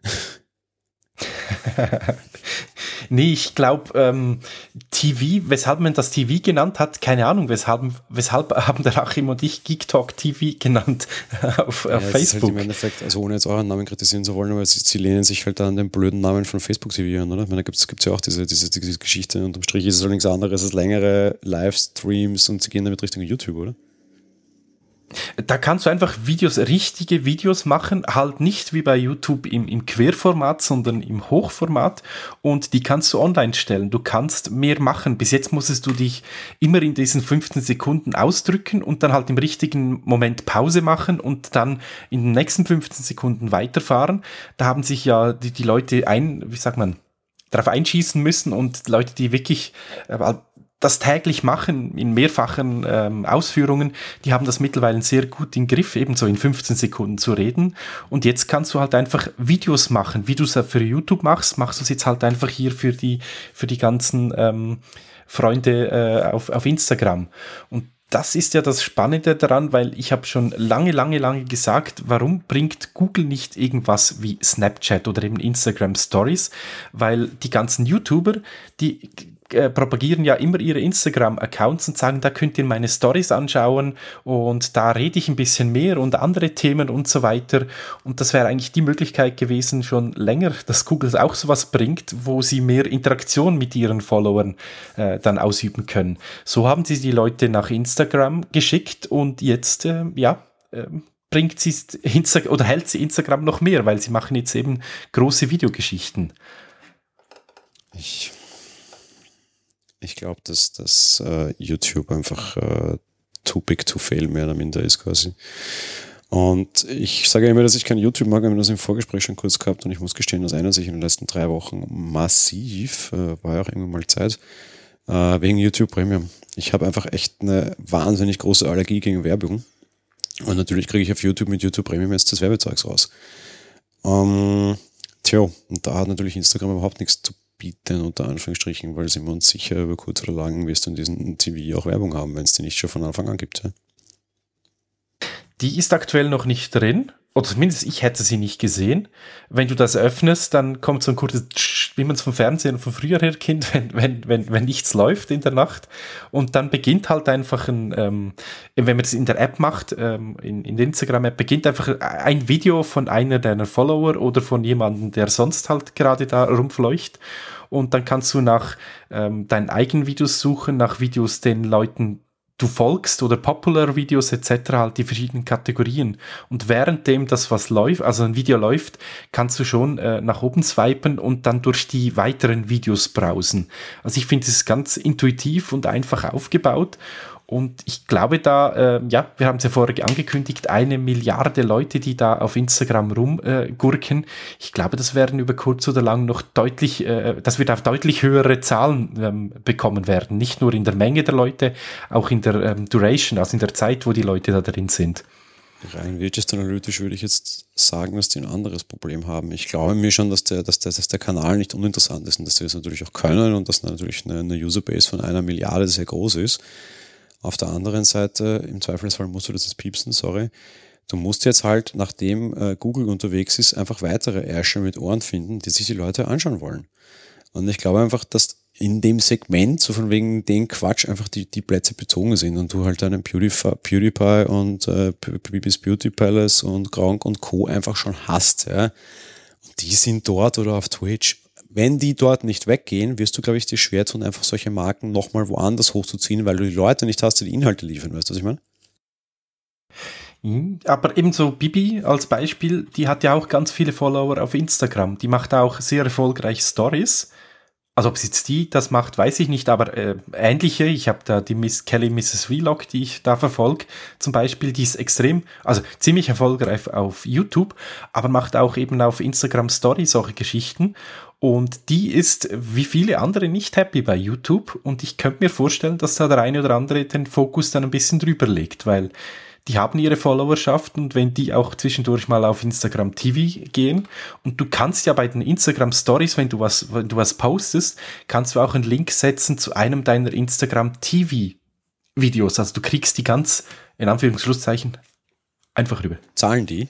Nee, ich glaube, TV, weshalb man das TV genannt hat, keine Ahnung, weshalb haben der Achim und ich Geek Talk TV genannt auf Facebook. Das ist halt im Endeffekt, also ohne jetzt euren Namen kritisieren zu wollen, aber sie lehnen sich halt an den blöden Namen von Facebook TV an, oder? Ich meine, da gibt's ja auch diese Geschichte, unterm Strich ist es allerdings anderes als längere Livestreams und sie gehen damit Richtung YouTube, oder? Da kannst du einfach richtige Videos machen, halt nicht wie bei YouTube im Querformat, sondern im Hochformat, und die kannst du online stellen. Du kannst mehr machen. Bis jetzt musstest du dich immer in diesen 15 Sekunden ausdrücken und dann halt im richtigen Moment Pause machen und dann in den nächsten 15 Sekunden weiterfahren. Da haben sich ja die Leute darauf einschießen müssen, und Leute, die wirklich das täglich machen, in mehrfachen Ausführungen, die haben das mittlerweile sehr gut im Griff, ebenso in 15 Sekunden zu reden. Und jetzt kannst du halt einfach Videos machen. Wie du es für YouTube machst du es jetzt halt einfach hier für die ganzen Freunde auf Instagram. Und das ist ja das Spannende daran, weil ich habe schon lange gesagt, warum bringt Google nicht irgendwas wie Snapchat oder eben Instagram Stories? Weil die ganzen YouTuber, die propagieren ja immer ihre Instagram-Accounts und sagen, da könnt ihr meine Stories anschauen und da rede ich ein bisschen mehr und andere Themen und so weiter. Und das wäre eigentlich die Möglichkeit gewesen, schon länger, dass Google auch sowas bringt, wo sie mehr Interaktion mit ihren Followern dann ausüben können. So haben sie die Leute nach Instagram geschickt, und jetzt, bringt sie oder hält sie Instagram noch mehr, weil sie machen jetzt eben große Videogeschichten. Ich glaube, dass YouTube einfach too big to fail mehr oder minder ist quasi. Und ich sage ja immer, dass ich kein YouTube mag, wir haben das im Vorgespräch schon kurz gehabt, und ich muss gestehen, das ändert sich in den letzten 3 Wochen massiv, war ja auch irgendwann mal Zeit, wegen YouTube Premium. Ich habe einfach echt eine wahnsinnig große Allergie gegen Werbung, und natürlich kriege ich auf YouTube mit YouTube Premium jetzt das Werbezeugs raus. Und da hat natürlich Instagram überhaupt nichts zu bieten, unter Anführungsstrichen, weil sind wir uns sicher, über kurz oder lang wirst du in diesem TV auch Werbung haben, wenn es die nicht schon von Anfang an gibt. Ja? Die ist aktuell noch nicht drin, oder zumindest ich hätte sie nicht gesehen. Wenn du das öffnest, dann kommt so ein kurzes Tsch, wie man es vom Fernsehen von früher her kennt, wenn nichts läuft in der Nacht. Und dann beginnt halt einfach wenn man es in der App macht, in der Instagram-App, beginnt einfach ein Video von einer deiner Follower oder von jemandem, der sonst halt gerade da rumfleucht. Und dann kannst du nach deinen eigenen Videos suchen, nach Videos, den Leuten du folgst, oder Popular-Videos etc., halt die verschiedenen Kategorien. Und währenddem das was läuft, also ein Video läuft, kannst du schon nach oben swipen und dann durch die weiteren Videos browsen. Also ich finde, es ist ganz intuitiv und einfach aufgebaut. Und ich glaube wir haben es ja vorher angekündigt, 1 Milliarde Leute, die da auf Instagram rumgurken. Ich glaube, das werden über kurz oder lang noch das wird auf deutlich höhere Zahlen bekommen werden. Nicht nur in der Menge der Leute, auch in der Duration, also in der Zeit, wo die Leute da drin sind. Rein wirtschaftsanalytisch würde ich jetzt sagen, dass die ein anderes Problem haben. Ich glaube mir schon, dass der Kanal nicht uninteressant ist und dass die das natürlich auch können und dass natürlich eine Userbase von 1 Milliarde sehr groß ist. Auf der anderen Seite, im Zweifelsfall musst du das jetzt piepsen, sorry. Du musst jetzt halt, nachdem Google unterwegs ist, einfach weitere Ärsche mit Ohren finden, die sich die Leute anschauen wollen. Und ich glaube einfach, dass in dem Segment, so von wegen den Quatsch, einfach die Plätze bezogen sind und du halt einen PewDiePie und Bibis Beauty Palace und Gronk und Co. einfach schon hast. Ja? Und die sind dort oder auf Twitch. Wenn die dort nicht weggehen, wirst du, glaube ich, dir schwer tun, einfach solche Marken nochmal woanders hochzuziehen, weil du die Leute nicht hast, die die Inhalte liefern. Weißt du, was ich meine? Aber ebenso Bibi als Beispiel, die hat ja auch ganz viele Follower auf Instagram. Die macht auch sehr erfolgreich Stories. Also ob es jetzt das macht, weiß ich nicht, aber ähnliche. Ich habe da die Miss Kelly Mrs. Vlog, die ich da verfolge, zum Beispiel, die ist ziemlich erfolgreich auf YouTube, aber macht auch eben auf Instagram Stories solche Geschichten. Und die ist, wie viele andere, nicht happy bei YouTube. Und ich könnte mir vorstellen, dass da der eine oder andere den Fokus dann ein bisschen drüber legt, weil die haben ihre Followerschaft, und wenn die auch zwischendurch mal auf Instagram TV gehen, und du kannst ja bei den Instagram Stories, wenn du was postest, kannst du auch einen Link setzen zu einem deiner Instagram TV Videos. Also du kriegst die ganz, in Anführungsschlusszeichen, einfach rüber. Zahlen die?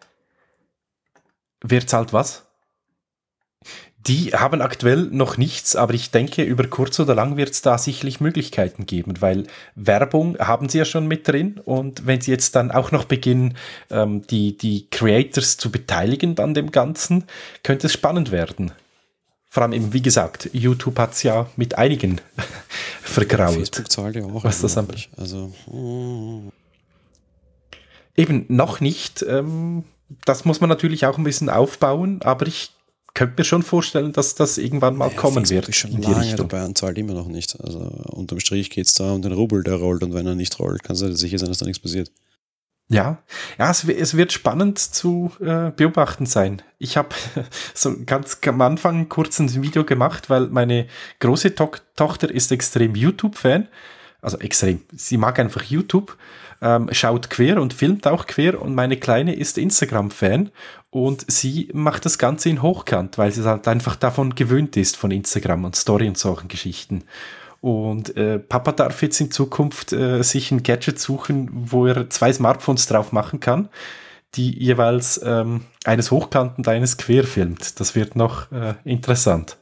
Wer zahlt was? Die haben aktuell noch nichts, aber ich denke, über kurz oder lang wird es da sicherlich Möglichkeiten geben, weil Werbung haben sie ja schon mit drin, und wenn sie jetzt dann auch noch beginnen, die Creators zu beteiligen an dem Ganzen, könnte es spannend werden. Vor allem eben, wie gesagt, YouTube hat es ja mit einigen vergrault. Facebook zahlt ja auch. Was das anbelangt. Also, Eben noch nicht. Das muss man natürlich auch ein bisschen aufbauen, aber ich könnte mir schon vorstellen, dass das irgendwann mal kommen Facebook wird. ist schon in die lange Richtung. dabei und zahlt immer noch nicht. Also unterm Strich geht es da um den Rubel, der rollt, und wenn er nicht rollt, kann es sicher sein, dass da nichts passiert. Ja, es wird spannend zu beobachten sein. Ich habe so ganz am Anfang kurz ein Video gemacht, weil meine große Tochter ist extrem YouTube-Fan. Also extrem. Sie mag einfach YouTube, schaut quer und filmt auch quer, und meine Kleine ist Instagram-Fan und sie macht das Ganze in Hochkant, weil sie halt einfach davon gewöhnt ist, von Instagram und Story und solchen Geschichten. Und Papa darf jetzt in Zukunft sich ein Gadget suchen, wo er 2 Smartphones drauf machen kann, die jeweils eines hochkant und eines quer filmt. Das wird noch interessant.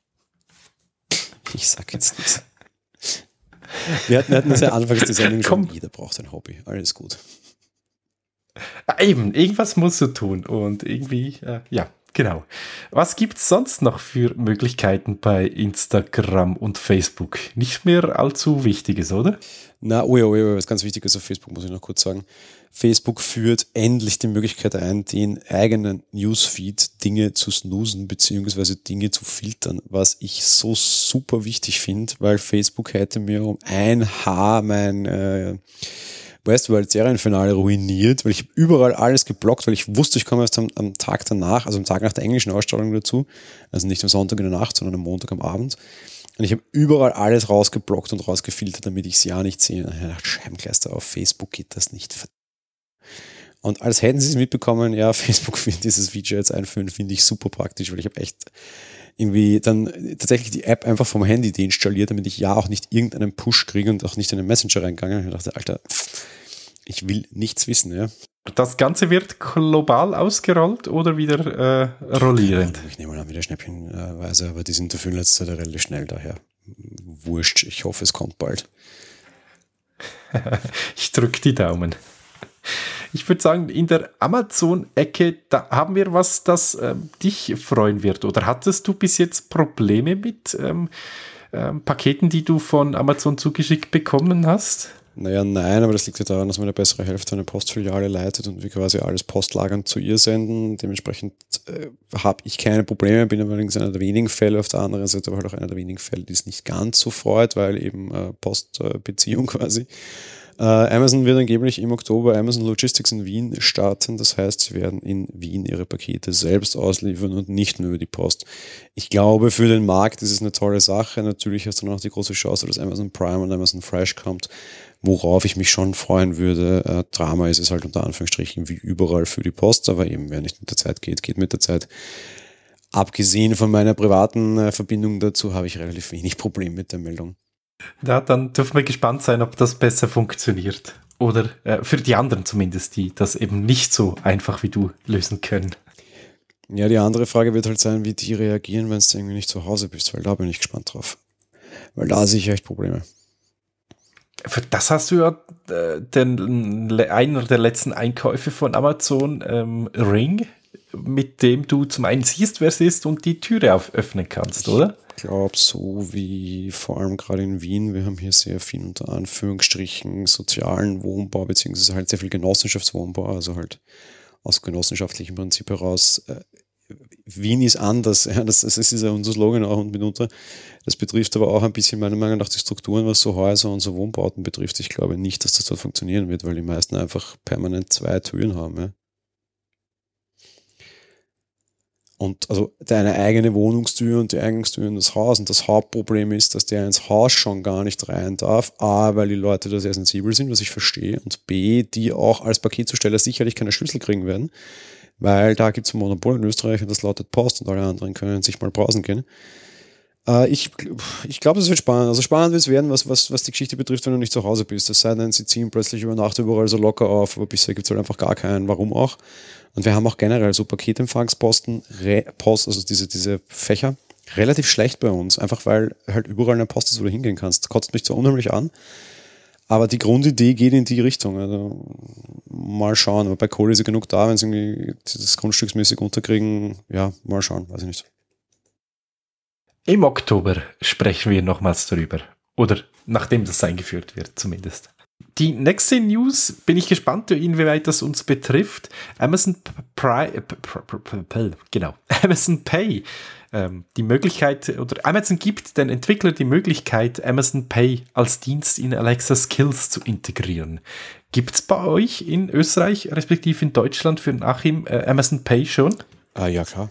Ich sag jetzt nichts. Wir hatten das ja anfangs die Sendung schon. Jeder braucht ein Hobby. Alles gut. Eben, irgendwas musst du tun. Und irgendwie, ja, genau. Was gibt es sonst noch für Möglichkeiten bei Instagram und Facebook? Nicht mehr allzu Wichtiges, oder? Na, was ganz wichtig ist auf Facebook, muss ich noch kurz sagen. Facebook führt endlich die Möglichkeit ein, den eigenen Newsfeed Dinge zu snoozen bzw. Dinge zu filtern, was ich so super wichtig finde, weil Facebook hätte mir um ein Haar mein Westworld-Serienfinale ruiniert, weil ich überall alles geblockt, weil ich wusste, ich komme erst am Tag danach, also am Tag nach der englischen Ausstrahlung dazu, also nicht am Sonntag in der Nacht, sondern am Montag am Abend. Und ich habe überall alles rausgeblockt und rausgefiltert, damit ich es ja nicht sehe. Und ich dachte, Scheibenkleister, auf Facebook geht das nicht. Und als hätten sie es mitbekommen, ja, Facebook wird dieses Feature jetzt einführen, finde ich super praktisch, weil ich habe echt irgendwie dann tatsächlich die App einfach vom Handy deinstalliert, damit ich ja auch nicht irgendeinen Push kriege und auch nicht in den Messenger reingegangen. Ich dachte, Alter, ich will nichts wissen, ja. Das Ganze wird global ausgerollt oder wieder rollierend? Ich nehme mal an, wieder schnäppchenweise, aber die sind dafür in letzter Zeit relativ schnell, daher wurscht. Ich hoffe, es kommt bald. Ich drücke die Daumen. Ich würde sagen, in der Amazon-Ecke, da haben wir was, das dich freuen wird. Oder hattest du bis jetzt Probleme mit Paketen, die du von Amazon zugeschickt bekommen hast? Naja, nein, aber das liegt ja daran, dass meine bessere Hälfte eine Postfiliale leitet und wir quasi alles postlagernd zu ihr senden. Dementsprechend habe ich keine Probleme, bin aber allerdings einer der wenigen Fälle, auf der anderen Seite aber halt auch einer der wenigen Fälle, die es nicht ganz so freut, weil eben Postbeziehung quasi. Amazon wird angeblich im Oktober Amazon Logistics in Wien starten. Das heißt, sie werden in Wien ihre Pakete selbst ausliefern und nicht nur über die Post. Ich glaube, für den Markt ist es eine tolle Sache. Natürlich hast du noch die große Chance, dass Amazon Prime und Amazon Fresh kommt, worauf ich mich schon freuen würde. Drama ist es halt unter Anführungsstrichen wie überall für die Post, aber eben, wer nicht mit der Zeit geht, geht mit der Zeit. Abgesehen von meiner privaten Verbindung dazu habe ich relativ wenig Problem mit der Meldung. Ja, dann dürfen wir gespannt sein, ob das besser funktioniert. Oder für die anderen zumindest, die das eben nicht so einfach wie du lösen können. Ja, die andere Frage wird halt sein, wie die reagieren, wenn du irgendwie nicht zu Hause bist, weil da bin ich gespannt drauf. Weil da sehe ich echt Probleme. Für das hast du ja einer der letzten Einkäufe von Amazon, Ring, mit dem du zum einen siehst, wer es ist und die Türe öffnen kannst, oder? Ich glaube, so wie vor allem gerade in Wien, wir haben hier sehr viel unter Anführungsstrichen sozialen Wohnbau, beziehungsweise halt sehr viel Genossenschaftswohnbau, also halt aus genossenschaftlichem Prinzip heraus. Wien ist anders, ja, das ist ja unser Slogan auch und mitunter. Das betrifft aber auch ein bisschen meiner Meinung nach die Strukturen, was so Häuser und so Wohnbauten betrifft. Ich glaube nicht, dass das dort funktionieren wird, weil die meisten einfach permanent 2 Türen haben. Ja. Und also deine eigene Wohnungstür und die Eingangstür in das Haus. Und das Hauptproblem ist, dass der ins Haus schon gar nicht rein darf. A, weil die Leute da sehr sensibel sind, was ich verstehe. Und B, die auch als Paketzusteller sicherlich keine Schlüssel kriegen werden. Weil da gibt es ein Monopol in Österreich und das lautet Post und alle anderen können sich mal brausen gehen. Ich glaube, das wird spannend. Also spannend wird es werden, was die Geschichte betrifft, wenn du nicht zu Hause bist. Es sei denn, sie ziehen plötzlich über Nacht überall so locker auf, aber bisher gibt es halt einfach gar keinen. Warum auch? Und wir haben auch generell so Paketempfangsposten, also diese Fächer, relativ schlecht bei uns. Einfach weil halt überall eine Post ist, wo du hingehen kannst. Kotzt mich zwar unheimlich an, aber die Grundidee geht in die Richtung. Also mal schauen. Aber bei Kohle ist ja genug da, wenn sie irgendwie das grundstücksmäßig unterkriegen. Ja, mal schauen, weiß ich nicht. Im Oktober sprechen wir nochmals darüber. Oder nachdem das eingeführt wird, zumindest. Die nächste News, bin ich gespannt, inwieweit das uns betrifft. Amazon Pay. Die Möglichkeit, oder Amazon gibt den Entwicklern die Möglichkeit, Amazon Pay als Dienst in Alexa Skills zu integrieren. Gibt es bei euch in Österreich, respektive in Deutschland für Achim Amazon Pay schon? Ja, klar.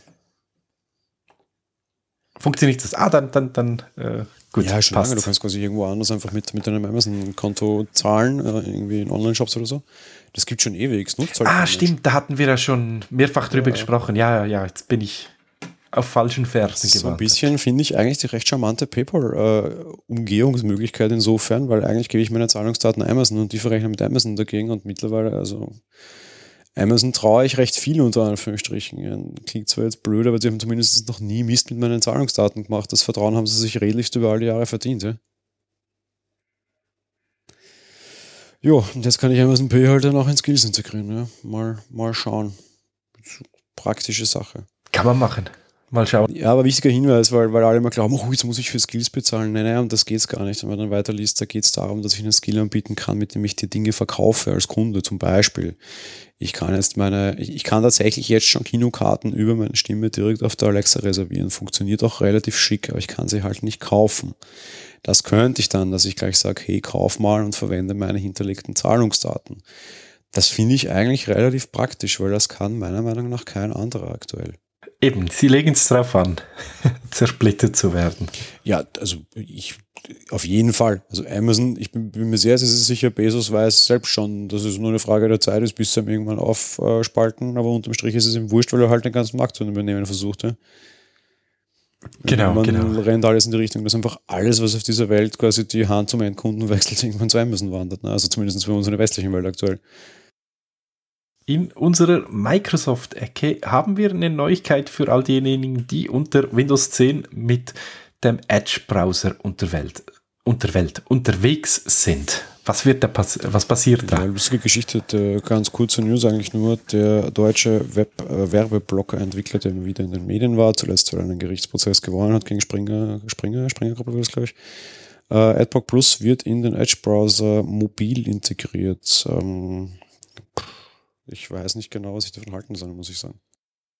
Funktioniert das? Dann gut, ja, schon passt. lange. Du kannst quasi irgendwo anders einfach mit deinem Amazon-Konto zahlen, irgendwie in Online-Shops oder so. Das gibt schon ewig. Halt stimmt, da hatten wir ja schon mehrfach drüber gesprochen. Ja, jetzt bin ich auf falschen Fersen gewartet. So ein bisschen finde ich eigentlich die recht charmante PayPal-Umgehungsmöglichkeit insofern, weil eigentlich gebe ich meine Zahlungsdaten Amazon und die verrechnen mit Amazon dagegen und mittlerweile, also Amazon traue ich recht viel unter Anführungsstrichen. Ja, klingt zwar jetzt blöd, aber sie haben zumindest noch nie Mist mit meinen Zahlungsdaten gemacht. Das Vertrauen haben sie sich redlichst über all die Jahre verdient. Ja, und jetzt kann ich Amazon Pay halt dann auch in Skills integrieren. Ja. Mal schauen. Praktische Sache. Kann man machen. Mal schauen. Ja, aber wichtiger Hinweis, weil alle immer glauben, jetzt muss ich für Skills bezahlen. Nein, um das geht es gar nicht. Wenn man dann weiterliest, da geht es darum, dass ich einen Skill anbieten kann, mit dem ich die Dinge verkaufe als Kunde. Zum Beispiel, ich kann tatsächlich jetzt schon Kinokarten über meine Stimme direkt auf der Alexa reservieren. Funktioniert auch relativ schick, aber ich kann sie halt nicht kaufen. Das könnte ich dann, dass ich gleich sage, hey, kauf mal und verwende meine hinterlegten Zahlungsdaten. Das finde ich eigentlich relativ praktisch, weil das kann meiner Meinung nach kein anderer aktuell. Eben, sie legen es drauf an, zersplittert zu werden. Ja, also auf jeden Fall. Also Amazon, ich bin mir sehr, sehr sicher, Bezos weiß selbst schon, dass es nur eine Frage der Zeit ist, bis sie ihm irgendwann aufspalten, aber unterm Strich ist es ihm wurscht, weil er halt den ganzen Markt zu übernehmen versucht. Ja? Genau. Rennt alles in die Richtung, dass einfach alles, was auf dieser Welt quasi die Hand zum Endkunden wechselt, irgendwann zu Amazon wandert. Ne? Also zumindest für uns in der westlichen Welt aktuell. In unserer Microsoft-Ecke haben wir eine Neuigkeit für all diejenigen, die unter Windows 10 mit dem Edge-Browser unterwegs sind. Was passiert da? Eine lustige Geschichte, ganz kurze News eigentlich nur. Der deutsche Werbeblocker-Entwickler, der immer wieder in den Medien war, zuletzt weil er einen Gerichtsprozess gewonnen hat gegen Springer-Gruppe war das, glaube ich. Adblock Plus wird in den Edge-Browser mobil integriert. Ich weiß nicht genau, was ich davon halten soll, muss ich sagen.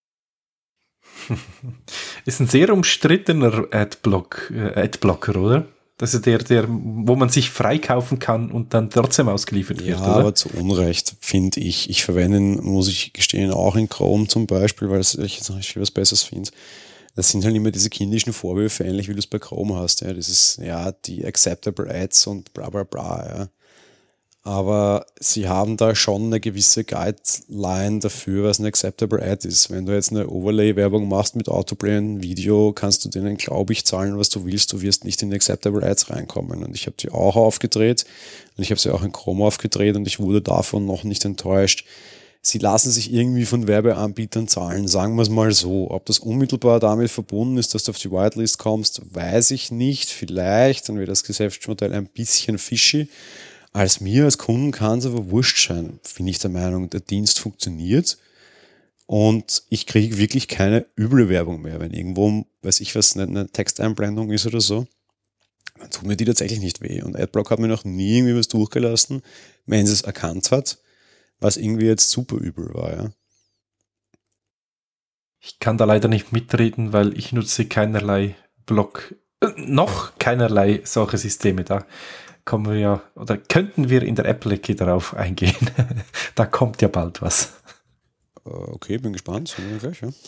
Ist ein sehr umstrittener Adblocker, oder? Das ist der, wo man sich freikaufen kann und dann trotzdem ausgeliefert wird, ja, oder? Aber zu Unrecht, finde ich. Ich verwende ihn, muss ich gestehen, auch in Chrome zum Beispiel, weil ich jetzt noch nicht viel was Besseres finde. Das sind halt immer diese kindischen Vorwürfe, ähnlich wie du es bei Chrome hast. Ja. Das ist die Acceptable Ads und bla bla bla. Ja. Aber sie haben da schon eine gewisse Guideline dafür, was eine Acceptable Ad ist. Wenn du jetzt eine Overlay-Werbung machst mit Autoplay und Video, kannst du denen, glaube ich, zahlen, was du willst. Du wirst nicht in Acceptable Ads reinkommen. Und ich habe die auch aufgedreht und ich habe sie auch in Chrome aufgedreht und ich wurde davon noch nicht enttäuscht. Sie lassen sich irgendwie von Werbeanbietern zahlen, sagen wir es mal so. Ob das unmittelbar damit verbunden ist, dass du auf die Whitelist kommst, weiß ich nicht. Vielleicht, dann wäre das Geschäftsmodell ein bisschen fishy. Als mir als Kunden kann es aber wurscht sein, bin ich der Meinung, der Dienst funktioniert und ich kriege wirklich keine üble Werbung mehr. Wenn irgendwo, weiß ich was, eine Texteinblendung ist oder so, dann tut mir die tatsächlich nicht weh. Und Adblock hat mir noch nie irgendwie was durchgelassen, wenn sie es erkannt hat, was irgendwie jetzt super übel war. Ja. Ich kann da leider nicht mitreden, weil ich nutze keinerlei noch keinerlei solche Systeme da. Kommen wir ja, oder könnten wir in der Apple-Ecke darauf eingehen. Da kommt ja bald was. Okay, bin gespannt. Gleich, ja.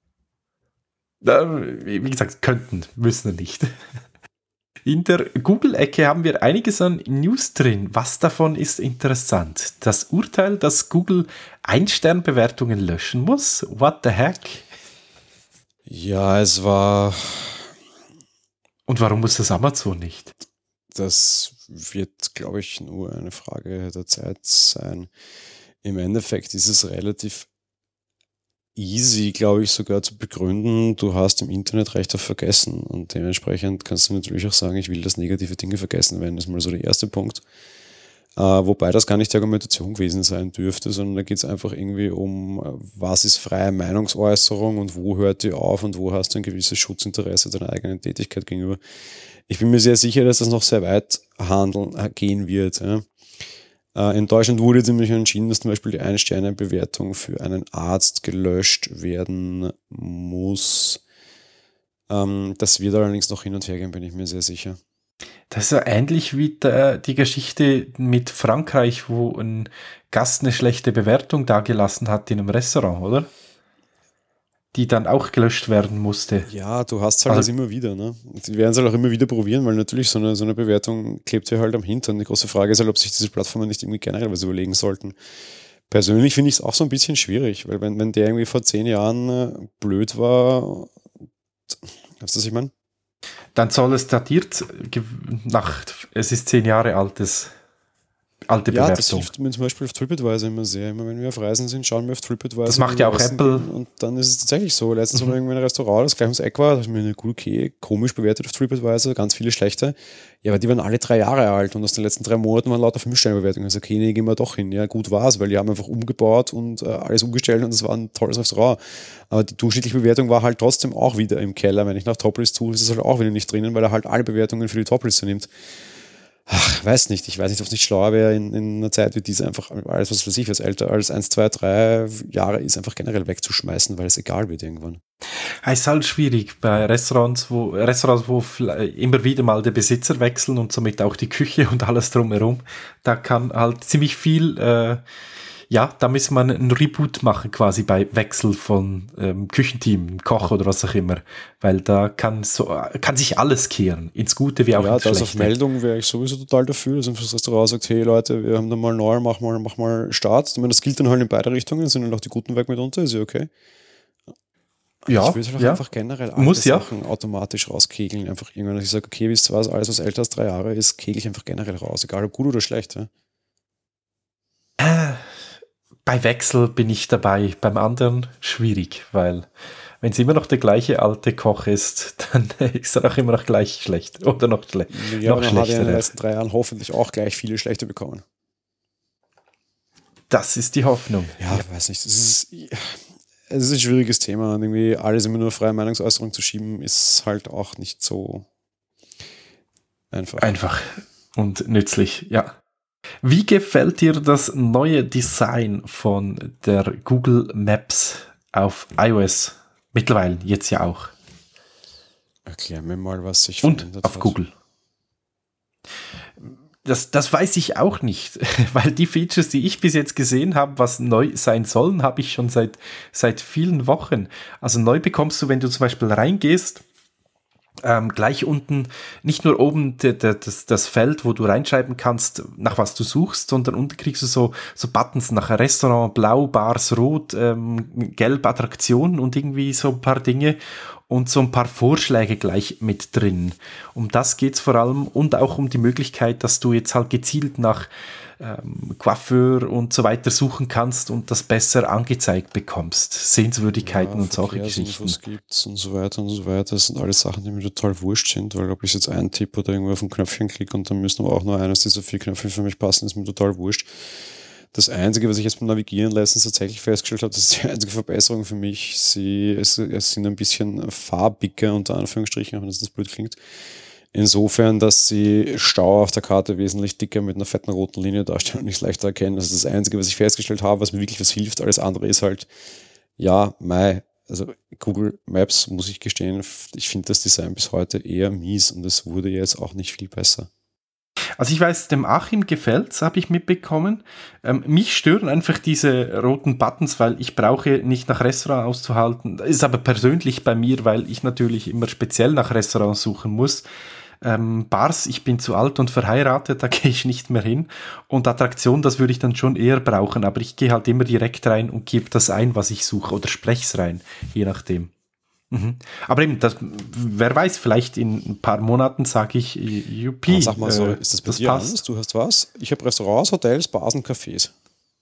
Wie gesagt, könnten, müssen wir nicht. In der Google-Ecke haben wir einiges an News drin. Was davon ist interessant? Das Urteil, dass Google 1-Stern-Bewertungen löschen muss? What the heck? Ja, es war... Und warum muss das Amazon nicht? Das wird, glaube ich, nur eine Frage der Zeit sein. Im Endeffekt ist es relativ easy, glaube ich, sogar zu begründen. Du hast im Internet Recht auf Vergessen und dementsprechend kannst du natürlich auch sagen, ich will, dass negative Dinge vergessen werden. Das ist mal so der erste Punkt. Wobei das gar nicht die Argumentation gewesen sein dürfte, sondern da geht es einfach irgendwie um, was ist freie Meinungsäußerung und wo hört die auf und wo hast du ein gewisses Schutzinteresse deiner eigenen Tätigkeit gegenüber. Ich bin mir sehr sicher, dass das noch sehr weit gehen wird. Ja. In Deutschland wurde jetzt nämlich entschieden, dass zum Beispiel die Ein-Sterne-Bewertung für einen Arzt gelöscht werden muss. Das wird allerdings noch hin und her gehen, bin ich mir sehr sicher. Das ist ja ähnlich wie die Geschichte mit Frankreich, wo ein Gast eine schlechte Bewertung dagelassen hat in einem Restaurant, oder? Die dann auch gelöscht werden musste. Ja, du hast halt das immer wieder, ne? Die werden es halt auch immer wieder probieren, weil natürlich so eine Bewertung klebt ja halt am Hintern. Die große Frage ist halt, ob sich diese Plattformen nicht irgendwie generell was überlegen sollten. Persönlich finde ich es auch so ein bisschen schwierig, weil wenn der irgendwie vor 10 Jahren blöd war, weißt du, was ich meine? Dann soll es datiert es ist 10 Jahre alte Bewertung. Ja, das hilft mir zum Beispiel auf TripAdvisor immer sehr. Immer wenn wir auf Reisen sind, schauen wir auf TripAdvisor. Das macht ja auch Apple. Und dann ist es tatsächlich so. Letztens war irgendwie ein Restaurant, das gleich ums Eck war, da habe ich mir eine gut okay, komisch bewertet auf TripAdvisor, ganz viele schlechte. Ja, aber die waren alle 3 Jahre alt und aus den letzten 3 Monaten waren lauter 5-Sterne-Bewertungen. Also okay, nee, gehen wir doch hin. Ja, gut war's, weil die haben einfach umgebaut und alles umgestellt und es war ein tolles Restaurant. Aber die durchschnittliche Bewertung war halt trotzdem auch wieder im Keller. Wenn ich nach Toplist tue, ist es halt auch wieder nicht drinnen, weil er halt alle Bewertungen für die Topliste nimmt. Ach, weiß nicht. Ich weiß nicht, ob es nicht schlauer wäre, in einer Zeit wie diese einfach alles, was für sich was älter als 1, 2, 3 Jahre ist, einfach generell wegzuschmeißen, weil es egal wird irgendwann. Es ist halt schwierig bei Restaurants, wo immer wieder mal der Besitzer wechseln und somit auch die Küche und alles drumherum. Da kann halt ziemlich viel, da muss man einen Reboot machen quasi bei Wechsel von Küchenteam, Koch oder was auch immer, weil da kann sich alles kehren, ins Gute wie auch ins Schlechte. Ja, auf Meldung wäre ich sowieso total dafür, dass einfach das Restaurant sagt, hey Leute, wir haben da mal neu, mach mal Start. Ich meine, das gilt dann halt in beide Richtungen, sind dann auch die Guten weg mitunter, ist ja okay. Ja, ich würde halt einfach generell alle Sachen automatisch rauskegeln. Einfach irgendwann, dass ich sage, okay, wisst ihr was, alles was älter als 3 Jahre ist, kegel ich einfach generell raus, egal ob gut oder schlecht. Ja? Bei Wechsel bin ich dabei, beim anderen schwierig, weil wenn es immer noch der gleiche alte Koch ist, dann ist er auch immer noch gleich schlecht oder noch schlechter. Ja, aber dann hat er in den letzten 3 Jahren hoffentlich auch gleich viele schlechte bekommen. Das ist die Hoffnung. Ja, ich weiß nicht. Es ist ein schwieriges Thema und irgendwie alles immer nur freie Meinungsäußerung zu schieben, ist halt auch nicht so einfach. Einfach und nützlich, ja. Wie gefällt dir das neue Design von der Google Maps auf iOS? Mittlerweile, jetzt ja auch. Erklär mir mal, was sich verändert hat. Und auf Google. Das weiß ich auch nicht, weil die Features, die ich bis jetzt gesehen habe, was neu sein sollen, habe ich schon seit vielen Wochen. Also neu bekommst du, wenn du zum Beispiel reingehst, gleich unten nicht nur oben das Feld, wo du reinschreiben kannst, nach was du suchst, sondern unten kriegst du so Buttons nach Restaurant, blau, Bars, rot, gelb, Attraktionen und irgendwie so ein paar Dinge und so ein paar Vorschläge gleich mit drin. Um das geht's vor allem und auch um die Möglichkeit, dass du jetzt halt gezielt nach Coiffeur und so weiter suchen kannst und das besser angezeigt bekommst. Sehenswürdigkeiten und solche Geschichten. Gibt's und so weiter und so weiter. Das sind alles Sachen, die mir total wurscht sind, weil ob ich jetzt einen Tipp oder irgendwo auf ein Knöpfchen klicke und dann müssen aber auch nur eines dieser 4 Knöpfe für mich passen, ist mir total wurscht. Das Einzige, was ich jetzt beim Navigieren letztens tatsächlich festgestellt habe, das ist die einzige Verbesserung für mich. Es sind ein bisschen farbiger, unter Anführungsstrichen, auch wenn das blöd klingt. Insofern, dass sie Stau auf der Karte wesentlich dicker mit einer fetten roten Linie darstellen und nicht leichter erkennen. Das ist das Einzige, was ich festgestellt habe, was mir wirklich was hilft. Alles andere ist halt, also Google Maps, muss ich gestehen, ich finde das Design bis heute eher mies und es wurde jetzt auch nicht viel besser. Also ich weiß, dem Achim gefällt's, habe ich mitbekommen. Mich stören einfach diese roten Buttons, weil ich brauche nicht nach Restaurant auszuhalten. Das ist aber persönlich bei mir, weil ich natürlich immer speziell nach Restaurants suchen muss. Bars, ich bin zu alt und verheiratet, da gehe ich nicht mehr hin. Und Attraktion, das würde ich dann schon eher brauchen, aber ich gehe halt immer direkt rein und gebe das ein, was ich suche, oder spreche es rein, je nachdem. Mhm. Aber eben, wer weiß, vielleicht in ein paar Monaten sage ich, juppie. Sag mal so, ist das bei dir anders? Du hast was? Ich habe Restaurants, Hotels, Bars und Cafés.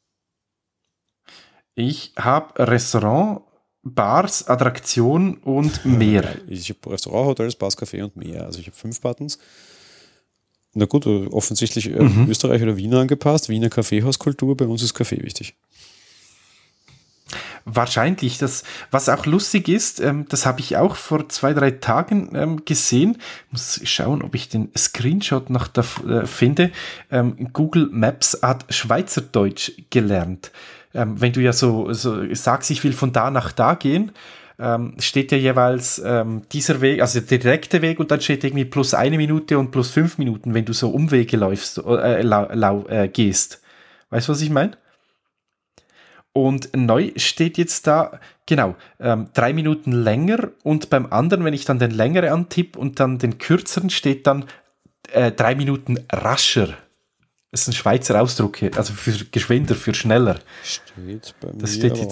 Ich habe Restaurant, Bars, Attraktion und mehr. Ich habe Restaurant, Hotels, Bars, Café und mehr. Also ich habe 5 Buttons. Na gut, offensichtlich Österreich oder Wiener angepasst. Wiener Kaffeehauskultur, bei uns ist Kaffee wichtig. wahrscheinlich. Was auch lustig ist, das habe ich auch vor 2-3 Tagen gesehen. Ich muss schauen, ob ich den Screenshot noch finde. Google Maps hat Schweizerdeutsch gelernt. Wenn du ja so sagst, ich will von da nach da gehen, steht ja jeweils dieser Weg, also der direkte Weg, und dann steht irgendwie plus 1 Minute und plus 5 Minuten, wenn du so Umwege läufst, gehst. Weißt du, was ich meine? Und neu steht jetzt da, genau, 3 Minuten länger, und beim anderen, wenn ich dann den längere antippe und dann den kürzeren, steht dann 3 Minuten rascher. Das ist ein Schweizer Ausdruck, also für geschwinder, für schneller. Steht bei das mir steht aber jetzt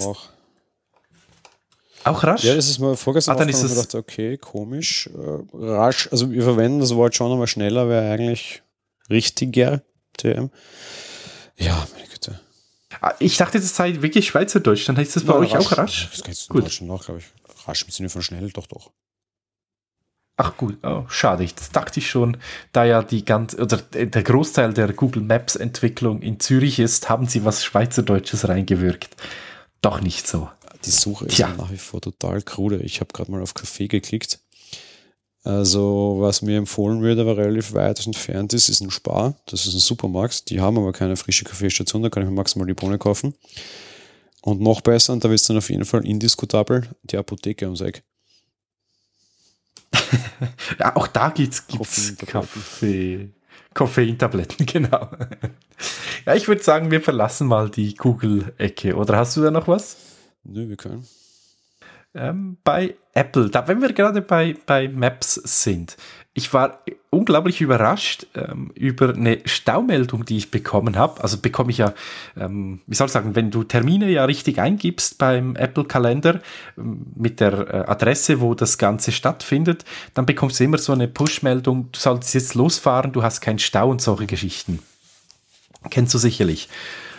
auch rasch? Ja, das ist mal vorgestern dann aufgekommen, und ich dachte, okay, komisch, rasch, also wir verwenden das Wort schon, aber schneller wäre eigentlich richtiger, TM. Ja, meine Güte. Ich dachte, das sei wirklich Schweizerdeutsch, dann heißt das bei euch rasch, auch rasch? Das geht Gut. Deutschen noch, glaube ich. Rasch im Sinne von schnell, doch. Ach gut, oh, schade. Das dachte ich schon, da ja der Großteil der Google Maps Entwicklung in Zürich ist, haben sie was Schweizerdeutsches reingewirkt. Doch nicht so. Die Suche ist nach wie vor total krude. Ich habe gerade mal auf Kaffee geklickt. Also, was mir empfohlen wird, aber relativ weit entfernt ist ein Spar. Das ist ein Supermarkt. Die haben aber keine frische Kaffeestation, da kann ich mir maximal die Bohne kaufen. Und noch besser, und da wird es dann auf jeden Fall indiskutabel, die Apotheke ums Eck. Ja, auch da gibt's Koffeintabletten, genau. Ja, ich würde sagen, wir verlassen mal die Google-Ecke. Oder hast du da noch was? Nö, wir können. Bei Apple, wenn wir gerade bei Maps sind, ich war unglaublich überrascht über eine Staumeldung, die ich bekommen habe. Also bekomme ich ja, wie soll ich sagen, wenn du Termine ja richtig eingibst beim Apple-Kalender mit der Adresse, wo das Ganze stattfindet, dann bekommst du immer so eine Push-Meldung, du solltest jetzt losfahren, du hast keinen Stau und solche Geschichten. Kennst du sicherlich.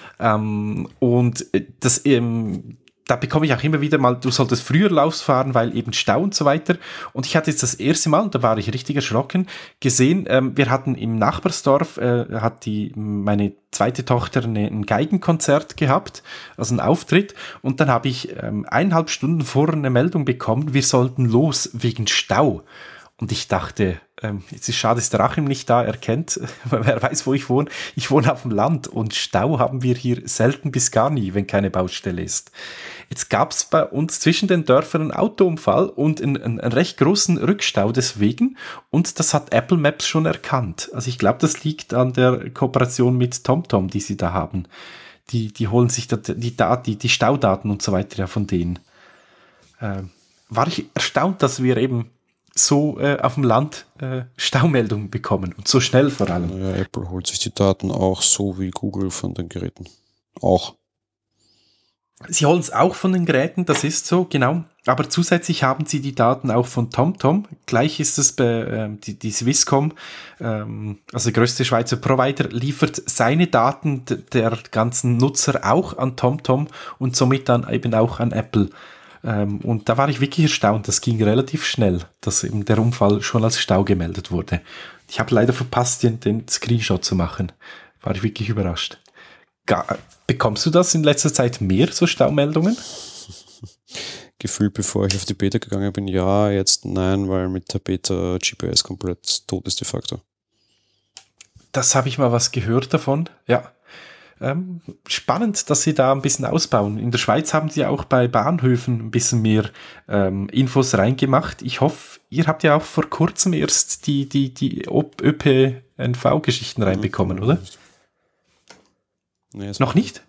Und das da bekomme ich auch immer wieder mal, du solltest früher losfahren, weil eben Stau und so weiter. Und ich hatte jetzt das erste Mal, und da war ich richtig erschrocken, gesehen, wir hatten im Nachbarsdorf, hat meine zweite Tochter ein Geigenkonzert gehabt, also einen Auftritt. Und dann habe ich 1,5 Stunden vorher eine Meldung bekommen, wir sollten los wegen Stau. Und ich dachte, jetzt ist schade, dass der Achim nicht da, er kennt, wer weiß, wo ich wohne. Ich wohne auf dem Land und Stau haben wir hier selten bis gar nie, wenn keine Baustelle ist. Jetzt gab es bei uns zwischen den Dörfern einen Autounfall und einen recht großen Rückstau deswegen, und das hat Apple Maps schon erkannt. Also ich glaube, das liegt an der Kooperation mit TomTom, die sie da haben. Die holen sich die Staudaten und so weiter ja von denen. War ich erstaunt, dass wir eben so auf dem Land Staumeldungen bekommen und so schnell vor allem. Naja, Apple holt sich die Daten auch so wie Google von den Geräten. Auch. Sie holen es auch von den Geräten, das ist so, genau. Aber zusätzlich haben sie die Daten auch von TomTom. Gleich ist es bei die Swisscom, also der größte Schweizer Provider, liefert seine Daten der ganzen Nutzer auch an TomTom und somit dann eben auch an Apple. Und da war ich wirklich erstaunt, das ging relativ schnell, dass eben der Unfall schon als Stau gemeldet wurde. Ich habe leider verpasst, den Screenshot zu machen. War ich wirklich überrascht. Bekommst du das in letzter Zeit mehr, so Staumeldungen? Gefühlt, bevor ich auf die Beta gegangen bin, ja, jetzt nein, weil mit der Beta GPS komplett tot ist de facto. Das habe ich mal was gehört davon, ja. Spannend, dass sie da ein bisschen ausbauen. In der Schweiz haben sie auch bei Bahnhöfen ein bisschen mehr Infos reingemacht. Ich hoffe, ihr habt ja auch vor kurzem erst die ÖPNV-Geschichten reinbekommen, oder? Nee, noch nicht?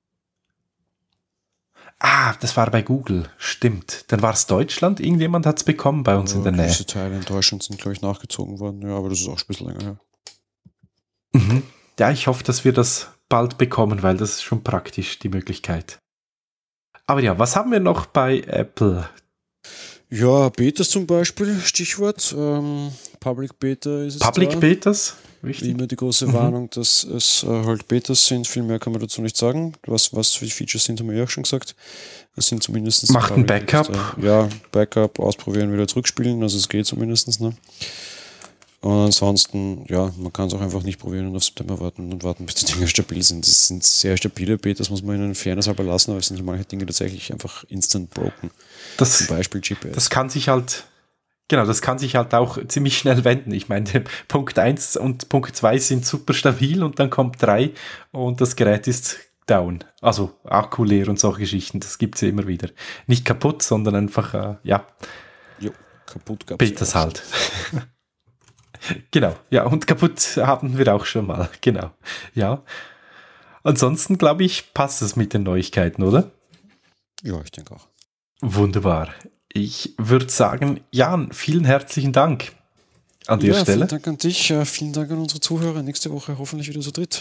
Das war bei Google, stimmt. Dann war es Deutschland, irgendjemand hat es bekommen bei uns in der Nähe. Diese Teile in Deutschland sind, glaube ich, nachgezogen worden. Ja, aber das ist auch schon ein bisschen länger her. Mhm. Ja, ich hoffe, dass wir das bald bekommen, weil das ist schon praktisch, die Möglichkeit. Aber ja, was haben wir noch bei Apple? Ja, Betas zum Beispiel, Stichwort. Public Beta ist es. Public Betas? Wichtig. Wie immer die große Warnung, dass es halt Betas sind. Viel mehr kann man dazu nicht sagen. Was für Features sind, haben wir ja auch schon gesagt. Es sind zumindest... Macht ein Backup. Ja, Backup, ausprobieren, wieder zurückspielen. Also es geht zumindest. Ne? Und ansonsten, ja, man kann es auch einfach nicht probieren und auf September warten und warten, bis die Dinge stabil sind. Das sind sehr stabile Betas, muss man ihnen Fairness halber lassen, aber es sind manche Dinge tatsächlich einfach instant broken. Zum Beispiel GPS. Das kann sich halt auch ziemlich schnell wenden. Ich meine, Punkt 1 und Punkt 2 sind super stabil und dann kommt 3 und das Gerät ist down. Also Akku leer und solche Geschichten, das gibt es ja immer wieder. Nicht kaputt, sondern einfach, Kaputt gab es. Betas halt. Genau, ja, und kaputt haben wir auch schon mal, genau, ja. Ansonsten, glaube ich, passt es mit den Neuigkeiten, oder? Ja, ich denke auch. Wunderbar. Ich würde sagen, Jan, vielen herzlichen Dank an der Stelle. Vielen Dank an dich, vielen Dank an unsere Zuhörer. Nächste Woche hoffentlich wieder zu dritt.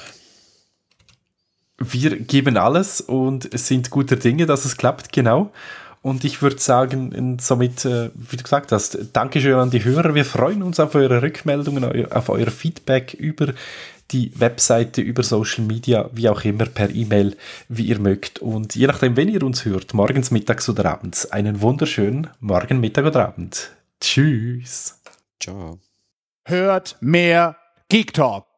Wir geben alles und sind guter Dinge, dass es klappt, genau. Und ich würde sagen, somit, wie du gesagt hast, Dankeschön an die Hörer. Wir freuen uns auf eure Rückmeldungen, auf euer Feedback über die Webseite, über Social Media, wie auch immer, per E-Mail, wie ihr mögt. Und je nachdem, wenn ihr uns hört, morgens, mittags oder abends, einen wunderschönen Morgen, Mittag oder Abend. Tschüss. Ciao. Hört mehr Geek Talk.